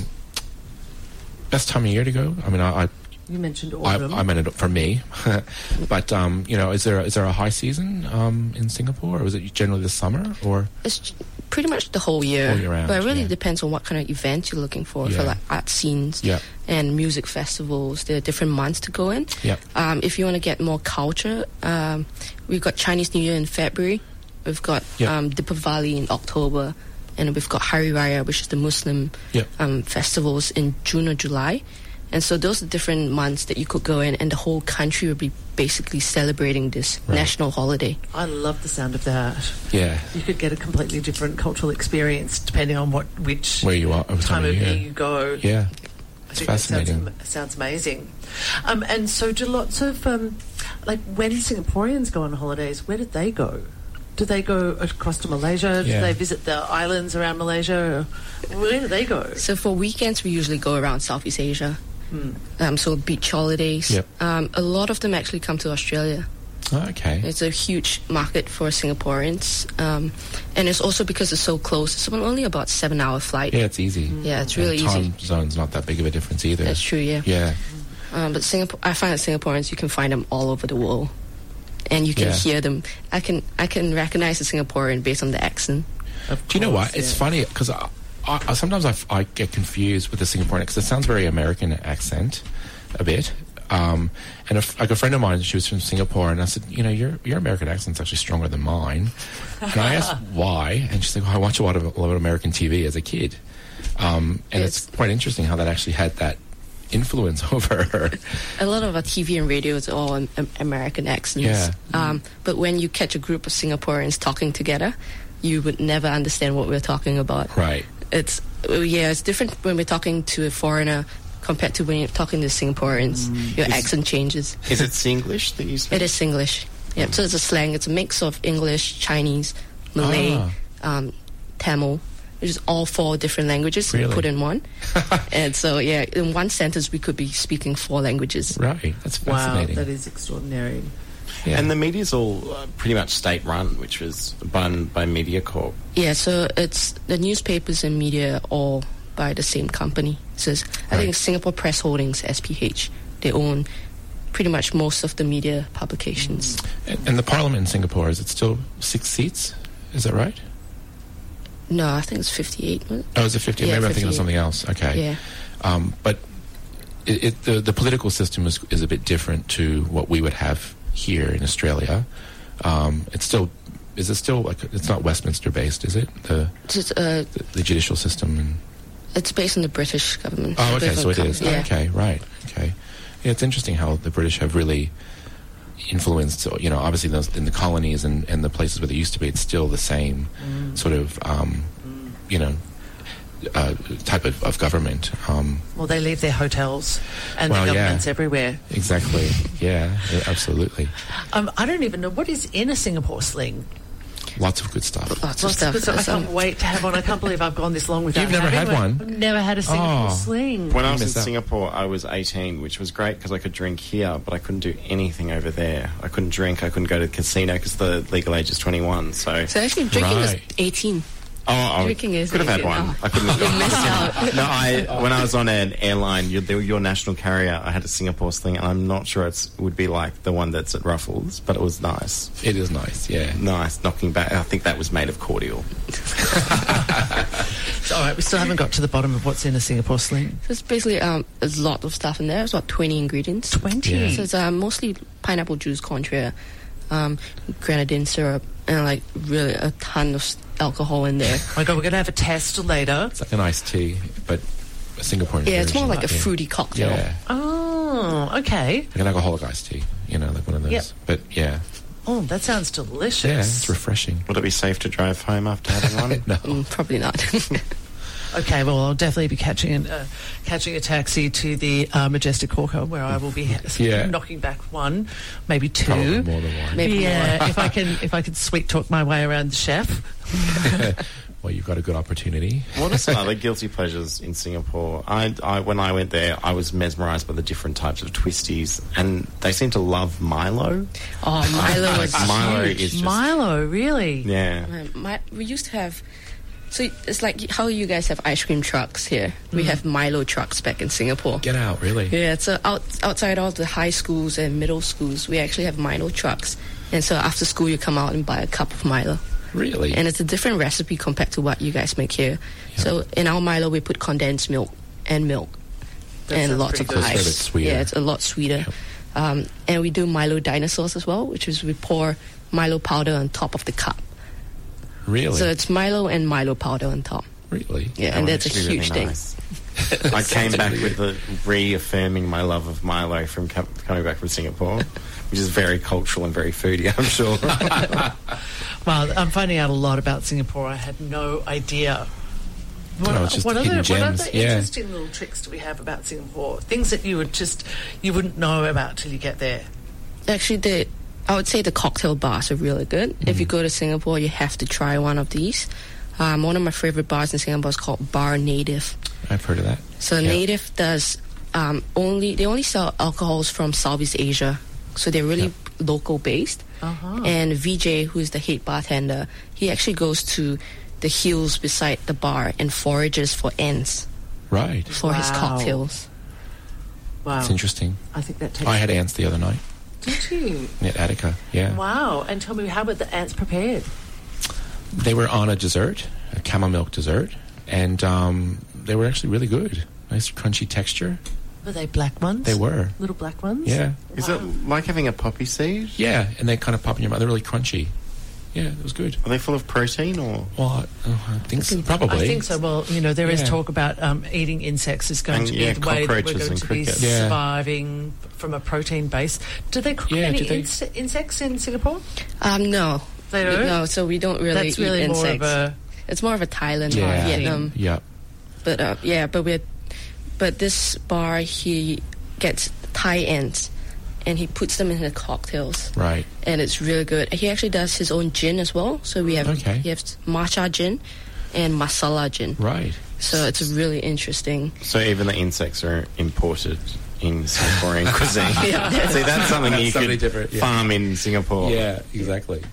S3: best time of year to go? I mean, I. I
S4: You mentioned
S3: I,
S4: autumn.
S3: I meant it for me, but um, you know, is there is there a high season um, in Singapore, or is it generally the summer, or
S6: It's j- pretty much the whole year.
S3: All year round,
S6: but it really
S3: yeah.
S6: depends on what kind of event you're looking for,
S3: Yeah.
S6: for like art scenes
S3: Yeah.
S6: and music festivals. There are different months to go in.
S3: Yeah.
S6: Um, if you want to get more culture, um, we've got Chinese New Year in February. We've got
S3: Yeah.
S6: um, Deepavali in October. And we've got Hari Raya, which is the Muslim
S3: Yeah.
S6: um, festivals in June or July. And so those are different months that you could go in, and the whole country will be basically celebrating this
S3: Right.
S6: national holiday.
S4: I love the sound of that.
S3: yeah,
S4: You could get a completely different cultural experience depending on what which
S3: where you are, what
S4: time of year
S3: year.
S4: you go.
S3: Yeah,
S4: I
S3: it's
S4: think that sounds,
S3: fascinating.
S4: am- sounds amazing. Um, and so, do lots of um, like when Singaporeans go on holidays, where did they go? Do they go across to Malaysia?
S3: Yeah.
S4: Do they visit the islands around Malaysia? Or where do they go?
S6: So for weekends, we usually go around Southeast Asia. Um, so beach holidays.
S3: Yep.
S6: Um, a lot of them actually come to Australia.
S3: Oh, okay.
S6: It's a huge market for Singaporeans. Um, and it's also because it's so close. It's only about seven hour flight.
S3: Yeah, it's easy.
S6: Yeah, it's
S3: And
S6: really
S3: time
S6: easy.
S3: zone's not that big of a difference either.
S6: That's true, yeah.
S3: Yeah,
S6: Um, but Singapore, I find that Singaporeans, you can find them all over the world. And you can
S3: Yeah.
S6: hear them. I can I can recognize a Singaporean based on the accent.
S3: Do you know what? It's funny because I, I, I sometimes I, f- I get confused with the Singaporean because it sounds very American accent, a bit. Um, and a, f- like a friend of mine, she was from Singapore, and I said, you know, your your American accent's actually stronger than mine. And I asked why, and she's like, well, I watch a lot of a lot of American T V as a kid, um, and it's,
S6: It's-
S3: quite interesting how that actually had that influence over her.
S6: A lot of our T V and radio is all in, um, American accents.
S3: Yeah.
S6: Um, but when you catch a group of Singaporeans talking together, you would never understand what we're talking about.
S3: Right.
S6: It's yeah, it's different when we're talking to a foreigner compared to when you're talking to Singaporeans. Mm. Your
S5: is,
S6: accent changes.
S5: Is it Singlish that you speak?
S6: It is Singlish. Yeah, mm. So it's a slang. It's a mix of English, Chinese, Malay,
S3: ah.
S6: um, Tamil, which is all four different languages
S3: really?
S6: put in one. And so, yeah, in one sentence we could be speaking four languages.
S3: Right, that's fascinating.
S4: Wow, that is extraordinary.
S5: Yeah. And the media's all uh, pretty much state-run, which was run by MediaCorp.
S6: Yeah, so it's the newspapers and media all by the same company. So it's, I
S3: right.
S6: think Singapore Press Holdings, S P H, they own pretty much most of the media publications.
S3: And, and the parliament in Singapore, is it still six seats? Is that right?
S6: No, I think it's fifty-eight.
S3: Oh, is it fifty?
S6: Yeah,
S3: Maybe I'm
S6: fifty-eight.
S3: thinking of something else. Okay.
S6: Yeah.
S3: Um, but it, it, the, the political system is, is a bit different to what we would have here in Australia. Um, it's still, is it still, like, it's not Westminster based, is it? The,
S6: Just, uh,
S3: the, the judicial system? And
S6: it's based on the British government.
S3: oh, okay, so it
S6: com-
S3: is.
S6: Yeah.
S3: Okay, right. Okay. Yeah, it's interesting how the British have really influenced, you know, obviously those, in the colonies and, and the places where they used to be, it's still the same mm. sort of, um, mm. you know, uh, type of, of government. Um,
S4: well, they leave their hotels and
S3: well,
S4: the governments
S3: yeah.
S4: everywhere.
S3: Exactly. Yeah, absolutely.
S4: Um, I don't even know, what is in a Singapore sling?
S3: Lots of good stuff.
S6: Lots,
S4: Lots
S6: of stuff.
S4: Of good stuff. I can't wait to have one. I can't believe I've gone this long without
S3: You've never had
S4: one.
S3: one?
S4: I've never had a Singapore
S3: Oh.
S4: sling.
S5: When I was in
S3: that.
S5: Singapore, I was eighteen, which was great because I could drink here, but I couldn't do anything over there. I couldn't drink. I couldn't go to the casino because the legal age is twenty-one. So,
S6: So actually, drinking is
S3: Right.
S6: eighteen.
S5: oh, I
S6: Drinking is
S5: could have had
S6: eighteen.
S5: one.
S6: Oh.
S5: I couldn't have
S6: You
S5: gone.
S6: missed out.
S5: No, I when I was on an airline, your, the, your national carrier, I had a Singapore sling, and I'm not sure it would be like the one that's at Ruffles, but it was nice.
S3: It is nice, yeah.
S5: Nice, knocking back. I think that was made of cordial.
S4: So, all right, we still haven't got to the bottom of what's in a Singapore sling.
S6: So it's basically um, there's a lot of stuff in there. There's about twenty ingredients.
S4: twenty?
S3: Yeah.
S6: So it's uh, mostly pineapple juice, contra, um, grenadine syrup, and like really a ton of s- alcohol in there.
S4: Oh my God, we're going to have a test later.
S3: It's like an iced tea, but a Singaporean
S6: Yeah, it's more
S3: version.
S6: like a
S3: Yeah.
S6: fruity cocktail.
S3: Yeah,
S4: Oh, okay.
S3: like an alcoholic iced tea, you know, like one of those.
S4: Yep.
S3: But yeah,
S4: Oh, that sounds delicious.
S3: yeah, it's refreshing.
S5: Would it be safe to drive home after having one?
S3: No.
S6: Mm, probably not.
S4: Okay, well, I'll definitely be catching an, uh, catching a taxi to the uh, Majestic Hawker, where I will be
S3: Yeah.
S4: knocking back one, maybe two.
S3: Probably more than one.
S6: Maybe
S4: yeah,
S6: more.
S4: if I can, if I can sweet talk my way around the chef.
S3: Well, you've got a good opportunity.
S5: What are some other guilty pleasures in Singapore? I, I, when I went there, I was mesmerised by the different types of twisties, and they seem to love Milo.
S6: Oh, Milo was
S5: Milo
S6: huge.
S5: is just
S4: Milo, really?
S5: yeah.
S6: Uh, My, we used to have. So it's like how you guys have ice cream trucks here. We have Milo trucks back in Singapore.
S3: Get out, really?
S6: Yeah, so out, outside all the high schools and middle schools, we actually have Milo trucks. And so after school, you come out and buy a cup of Milo.
S3: Really?
S6: And it's a different recipe compared to what you guys make here.
S3: Yeah.
S6: So in our Milo, we put condensed milk and milk
S4: That
S6: and
S4: sounds
S6: lots of
S4: pretty good.
S3: So it's a bit
S6: ice.
S3: sweeter.
S6: Yeah, it's a lot sweeter.
S3: Yep.
S6: Um, and we do Milo dinosaurs as well, which is we pour Milo powder on top of the cup.
S3: Really?
S6: So it's Milo and Milo powder on top.
S3: Really?
S6: Yeah,
S5: That
S6: and
S5: would
S6: that's a
S5: actually be
S6: huge
S5: really
S6: thing.
S5: nice. I came back with the reaffirming my love of Milo from com- coming back from Singapore, which is very cultural and very foodie, I'm sure.
S4: Well, I'm finding out a lot about Singapore. I had no idea. What,
S3: No, it's just
S4: what
S3: hidden
S4: other, what
S3: gems,
S4: other
S3: yeah.
S4: interesting little tricks do we have about Singapore? Things that you would just you wouldn't know about till you get there.
S6: Actually, the I would say the cocktail bars are really good. If you go to Singapore, you have to try one of these. Um, one of my favorite bars in Singapore is called Bar Native.
S3: I've heard of that.
S6: So
S3: Yeah.
S6: Native does um, only they only sell alcohols from Southeast Asia, so they're really
S3: Yep.
S6: local based.
S4: Uh-huh.
S6: And V J, who is the head bartender, he actually goes to the hills beside the bar and forages for ants
S3: Right.
S6: for his
S4: Wow.
S6: cocktails.
S4: Wow,
S3: It's interesting.
S4: I think that takes.
S3: I had ants the other night
S4: Did you?
S3: at Attica. Yeah.
S4: Wow, and tell me, how were the ants prepared?
S3: They were on a dessert, a camel milk dessert, and um, they were actually really good. Nice crunchy texture.
S4: Were they black ones?
S3: They were.
S4: Little black ones?
S3: Yeah.
S5: Is it like having a poppy seed?
S3: Yeah, and they kind of pop in your mouth. They're really crunchy. Yeah, it was good.
S5: Are they full of protein or?
S3: Well, I, oh, I think so, probably.
S4: I think so. Well, you know, there is
S3: Yeah.
S4: talk about um, eating insects is going
S5: And,
S4: to be
S5: yeah,
S4: the way that we're
S5: cockroaches
S4: going
S5: and
S4: to be
S5: crickets.
S3: Yeah.
S4: surviving from a protein base. Do they cook
S3: Yeah,
S4: any
S3: do they-
S4: inse- insects in Singapore?
S6: Um, no.
S4: They don't?
S6: No, so we don't really
S4: That's
S6: eat
S4: really more
S6: insects.
S4: of a...
S6: It's more of a Thailand or
S3: Yeah.
S6: Vietnam.
S3: Yeah.
S6: But uh, yeah, but we but this bar, he gets Thai ants and he puts them in the cocktails.
S3: Right.
S6: And it's really good. He actually does his own gin as well. So we have
S3: Okay.
S6: he has matcha gin and masala gin.
S3: Right.
S6: So it's really interesting.
S5: So even the insects are imported in Singaporean cuisine.
S6: Yeah.
S5: See, that's something
S3: That's
S5: you
S3: something
S5: could
S3: different, yeah.
S5: farm in Singapore.
S3: Yeah, exactly.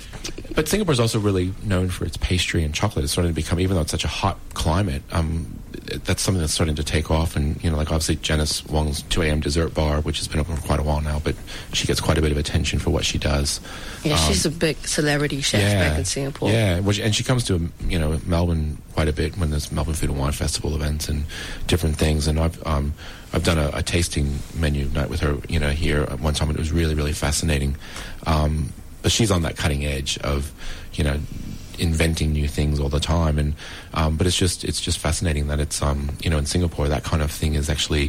S3: But Singapore's also really known for its pastry and chocolate. It's starting to become, even though it's such a hot climate, um, that's something that's starting to take off. And, you know, like obviously Janice Wong's two a.m. dessert bar, which has been open for quite a while now, but she gets quite a bit of attention for what she does.
S6: Yeah,
S3: Um,
S6: she's a big celebrity chef back in Singapore.
S3: Yeah, which, and she comes to, you know, Melbourne quite a bit when there's Melbourne Food and Wine Festival events and different things. And I've um, I've done a, a tasting menu night with her, you know, here at one time, and it was really, really fascinating. Um, but she's on that cutting edge of, you know, inventing new things all the time. And um, but it's just it's just fascinating that it's um, you know, in Singapore that kind of thing is actually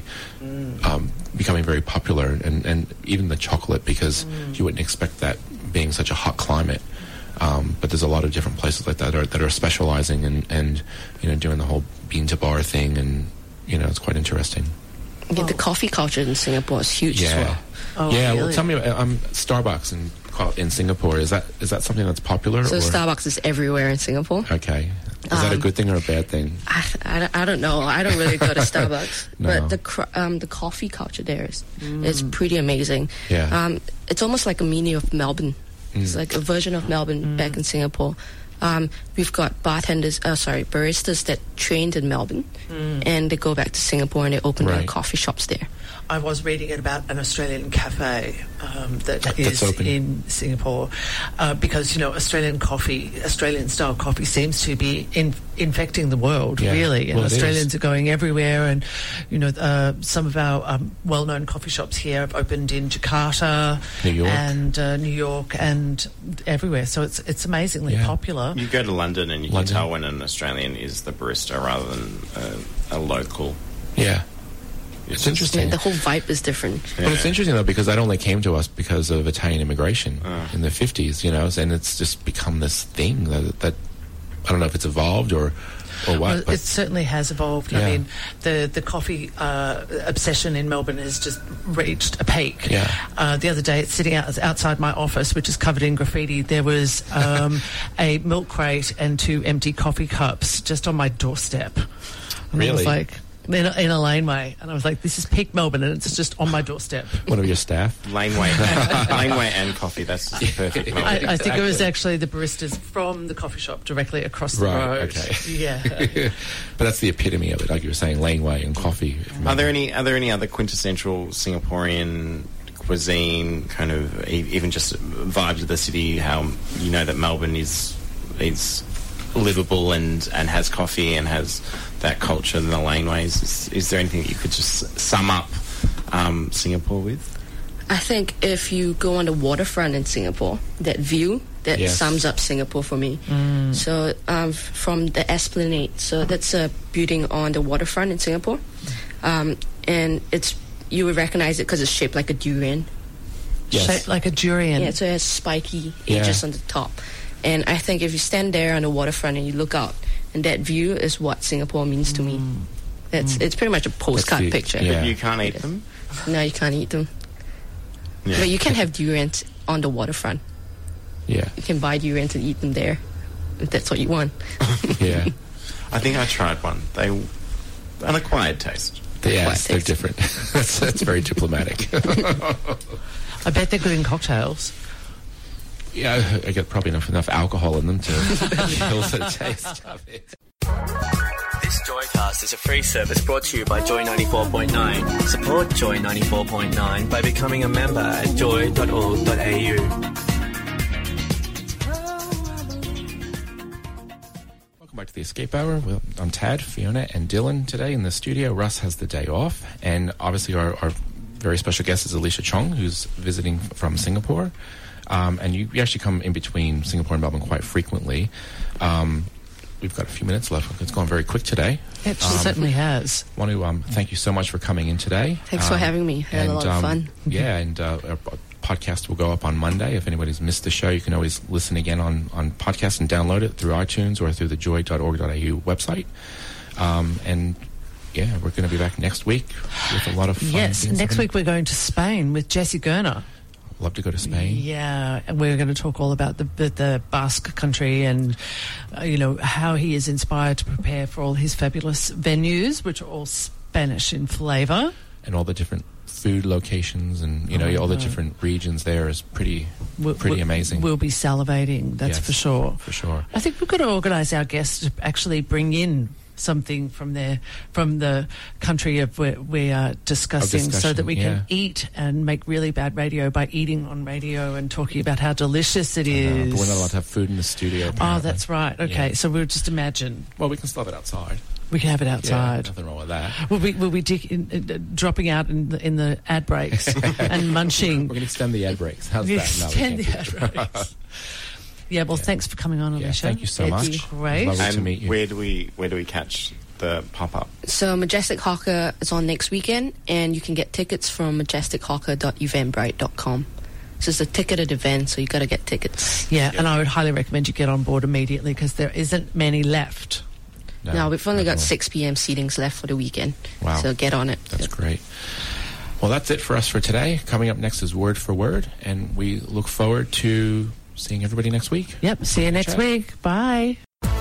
S3: um, becoming very popular, and, and even the chocolate, because you wouldn't expect that being such a hot climate. Um, but there's a lot of different places like that are, that are specializing and, and you know, doing the whole bean to bar thing, and you know, it's quite interesting.
S6: Yeah, the coffee culture in Singapore is huge as well.
S4: Oh,
S3: yeah.
S4: really?
S3: Well, tell me, about, um, Starbucks in in Singapore, is that is that something that's popular?
S6: So
S3: or?
S6: Starbucks is everywhere in Singapore.
S3: Okay, is that a
S6: Um,
S3: good thing or a bad thing?
S6: I, I, don't- I don't know. I don't really go to Starbucks,
S3: No.
S6: but the cr- um, the coffee culture there is is pretty amazing.
S3: Yeah.
S6: Um, it's almost like a mini of Melbourne. It's
S3: Mm.
S6: like a version of Melbourne back in Singapore. Um, we've got bartenders, uh, sorry, baristas that trained in Melbourne, and they go back to Singapore and they open their
S3: Right.
S6: coffee shops there.
S4: I was reading it about an Australian cafe um, that
S3: That's
S4: is
S3: open.
S4: in Singapore uh, because, you know, Australian coffee, Australian style coffee seems to be in, infecting the world,
S3: Yeah.
S4: really. And
S3: Well, it
S4: Australians
S3: is.
S4: are going everywhere. And, you know, uh, some of our um, well-known coffee shops here have opened in Jakarta,
S3: New York.
S4: and uh, New York and everywhere. So it's it's amazingly
S3: Yeah.
S4: popular.
S5: You go to London and you
S3: London.
S5: can tell when an Australian is the barista rather than a, a local.
S3: Yeah, it's
S5: just-
S3: interesting.
S6: The whole vibe is different.
S3: But it's interesting though, because that only came to us because of Italian immigration in the fifties, you know, and it's just become this thing that, that I don't know if it's evolved or or what.
S4: Well,
S3: but
S4: it certainly has evolved.
S3: Yeah.
S4: I mean, the the coffee uh, obsession in Melbourne has just reached a peak.
S3: Yeah.
S4: Uh, the other day, it's sitting out, outside my office, which is covered in graffiti. There was um, a milk crate and two empty coffee cups just on my doorstep. And I was
S3: Really?
S4: like, in a, in a laneway, and I was like, "This is peak Melbourne, and it's just on my doorstep."
S3: one of your staff.
S5: Laneway, laneway and coffee. That's just perfect.
S4: I,
S5: Melbourne.
S4: I think it was actually the baristas from the coffee shop directly across the
S3: Right,
S4: road.
S3: okay.
S4: Yeah.
S3: But that's the epitome of it, like you were saying, laneway and coffee.
S5: Are there any? Are there any other quintessential Singaporean cuisine, kind of e- even just vibes of the city? How you know that Melbourne is is livable and, and has coffee and has that culture in the laneways. Is, is there anything that you could just sum up um, Singapore with?
S6: I think if you go on the waterfront in Singapore, that view, that
S3: Yes.
S6: sums up Singapore for me. So um, f- from the Esplanade, so that's a building on the waterfront in Singapore. Um, and it's you would recognize it because it's shaped like a durian.
S3: Yes.
S4: Shaped like a durian.
S6: Yeah, so it has spiky
S3: Yeah.
S6: edges on the top. And I think if you stand there on the waterfront and you look out, and that view is what Singapore means to me. It's it's pretty much a postcard
S3: the-
S6: picture.
S3: yeah.
S5: But you can't eat them.
S6: No, you can't eat them.
S5: Yeah.
S6: But you can have durians on the waterfront.
S3: Yeah,
S6: You can buy durians and eat them there, if that's what you want.
S3: yeah.
S5: I think I tried one. They an acquired taste.
S3: Yes, they're
S6: taste.
S3: different. that's, that's very diplomatic.
S4: I bet they're good in cocktails.
S3: Yeah, I get probably enough enough alcohol in them to kill the taste of it.
S12: This Joycast is a free service brought to you by Joy ninety-four point nine. Support Joy ninety-four point nine by becoming a member at joy dot org dot a u.
S3: Welcome back to the Escape Hour. Well, I'm Tad, Fiona, and Dylan today in the studio. Russ has the day off, and obviously our, our very special guest is Alicia Chong, who's visiting from Singapore. Um, and you, you actually come in between Singapore and Melbourne quite frequently. Um, we've got a few minutes left. It's gone very quick today.
S4: It
S3: um,
S4: certainly has.
S3: I want to um, thank you so much for coming in today.
S6: Thanks
S3: um,
S6: for having me. I had
S3: and,
S6: a lot
S3: um,
S6: of fun.
S3: Yeah, and uh, our podcast will go up on Monday. If anybody's missed the show, you can always listen again on, on podcast and download it through iTunes or through the joy dot org dot a u website. Um, and yeah, we're going to be back next week with a lot of fun.
S4: Yes,
S3: things
S4: next
S3: happening.
S4: week we're going to Spain with Jesse Gerner.
S3: Love to go to Spain.
S4: Yeah, and we're going to talk all about the the, the Basque country and, uh, you know, how he is inspired to prepare for all his fabulous venues, which are all Spanish in flavour.
S3: And all the different food locations and, you know,
S4: Oh,
S3: all the
S4: no.
S3: different regions there is pretty
S4: We'll,
S3: pretty
S4: we'll-
S3: amazing.
S4: We'll be salivating, that's
S3: Yes,
S4: for sure.
S3: For sure.
S4: I think we've got to organise our guests to actually bring in something from there, from the country of where we are discussing, so
S3: discussion,
S4: that we
S3: yeah.
S4: can eat and make really bad radio by eating on radio and talking about how delicious it
S3: I know,
S4: is.
S3: but we're not allowed to have food in the studio.
S4: Oh,
S3: apparently.
S4: that's right. Okay,
S3: Yeah.
S4: so we'll just imagine.
S3: Well, we can still have it outside.
S4: We can have it outside.
S3: Yeah, nothing wrong with that.
S4: We'll be, we'll be dick in, uh, dropping out in the, in the ad breaks and munching.
S3: We're going to extend the ad breaks. How's
S4: We
S3: that? No, we
S4: extend
S3: can't
S4: the
S3: do
S4: ad
S3: that.
S4: breaks. Yeah, well, thanks for coming on on
S3: Yeah,
S4: the show.
S3: thank you so
S4: It's
S3: much.
S4: Great.
S3: Lovely
S5: And
S3: to meet you.
S5: where do we where do we catch the pop up?
S6: So Majestic Hawker is on next weekend, and you can get tickets from majestic hawker dot eventbrite dot com. So it's a ticketed event, so you got to get tickets.
S4: Yeah, and I would highly recommend you get on board immediately because there isn't many left.
S3: No,
S6: now we've only
S3: not
S6: got
S3: at all.
S6: six p.m. seatings left for the weekend.
S3: Wow.
S6: So get on it.
S3: That's great. Well, that's it for us for today. Coming up next is Word for Word, and we look forward to seeing everybody next week.
S4: Yep, see you next
S3: Chat.
S4: week. Bye.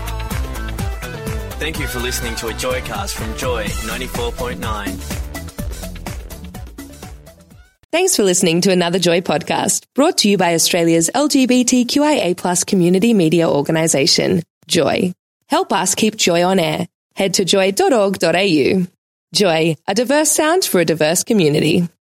S12: Thank you for listening to a Joycast from Joy ninety-four point nine.
S1: Thanks for listening to another Joy podcast brought to you by Australia's L G B T Q I A plus community media organisation, Joy. Help us keep Joy on air. Head to joy dot org dot a u. Joy, a diverse sound for a diverse community.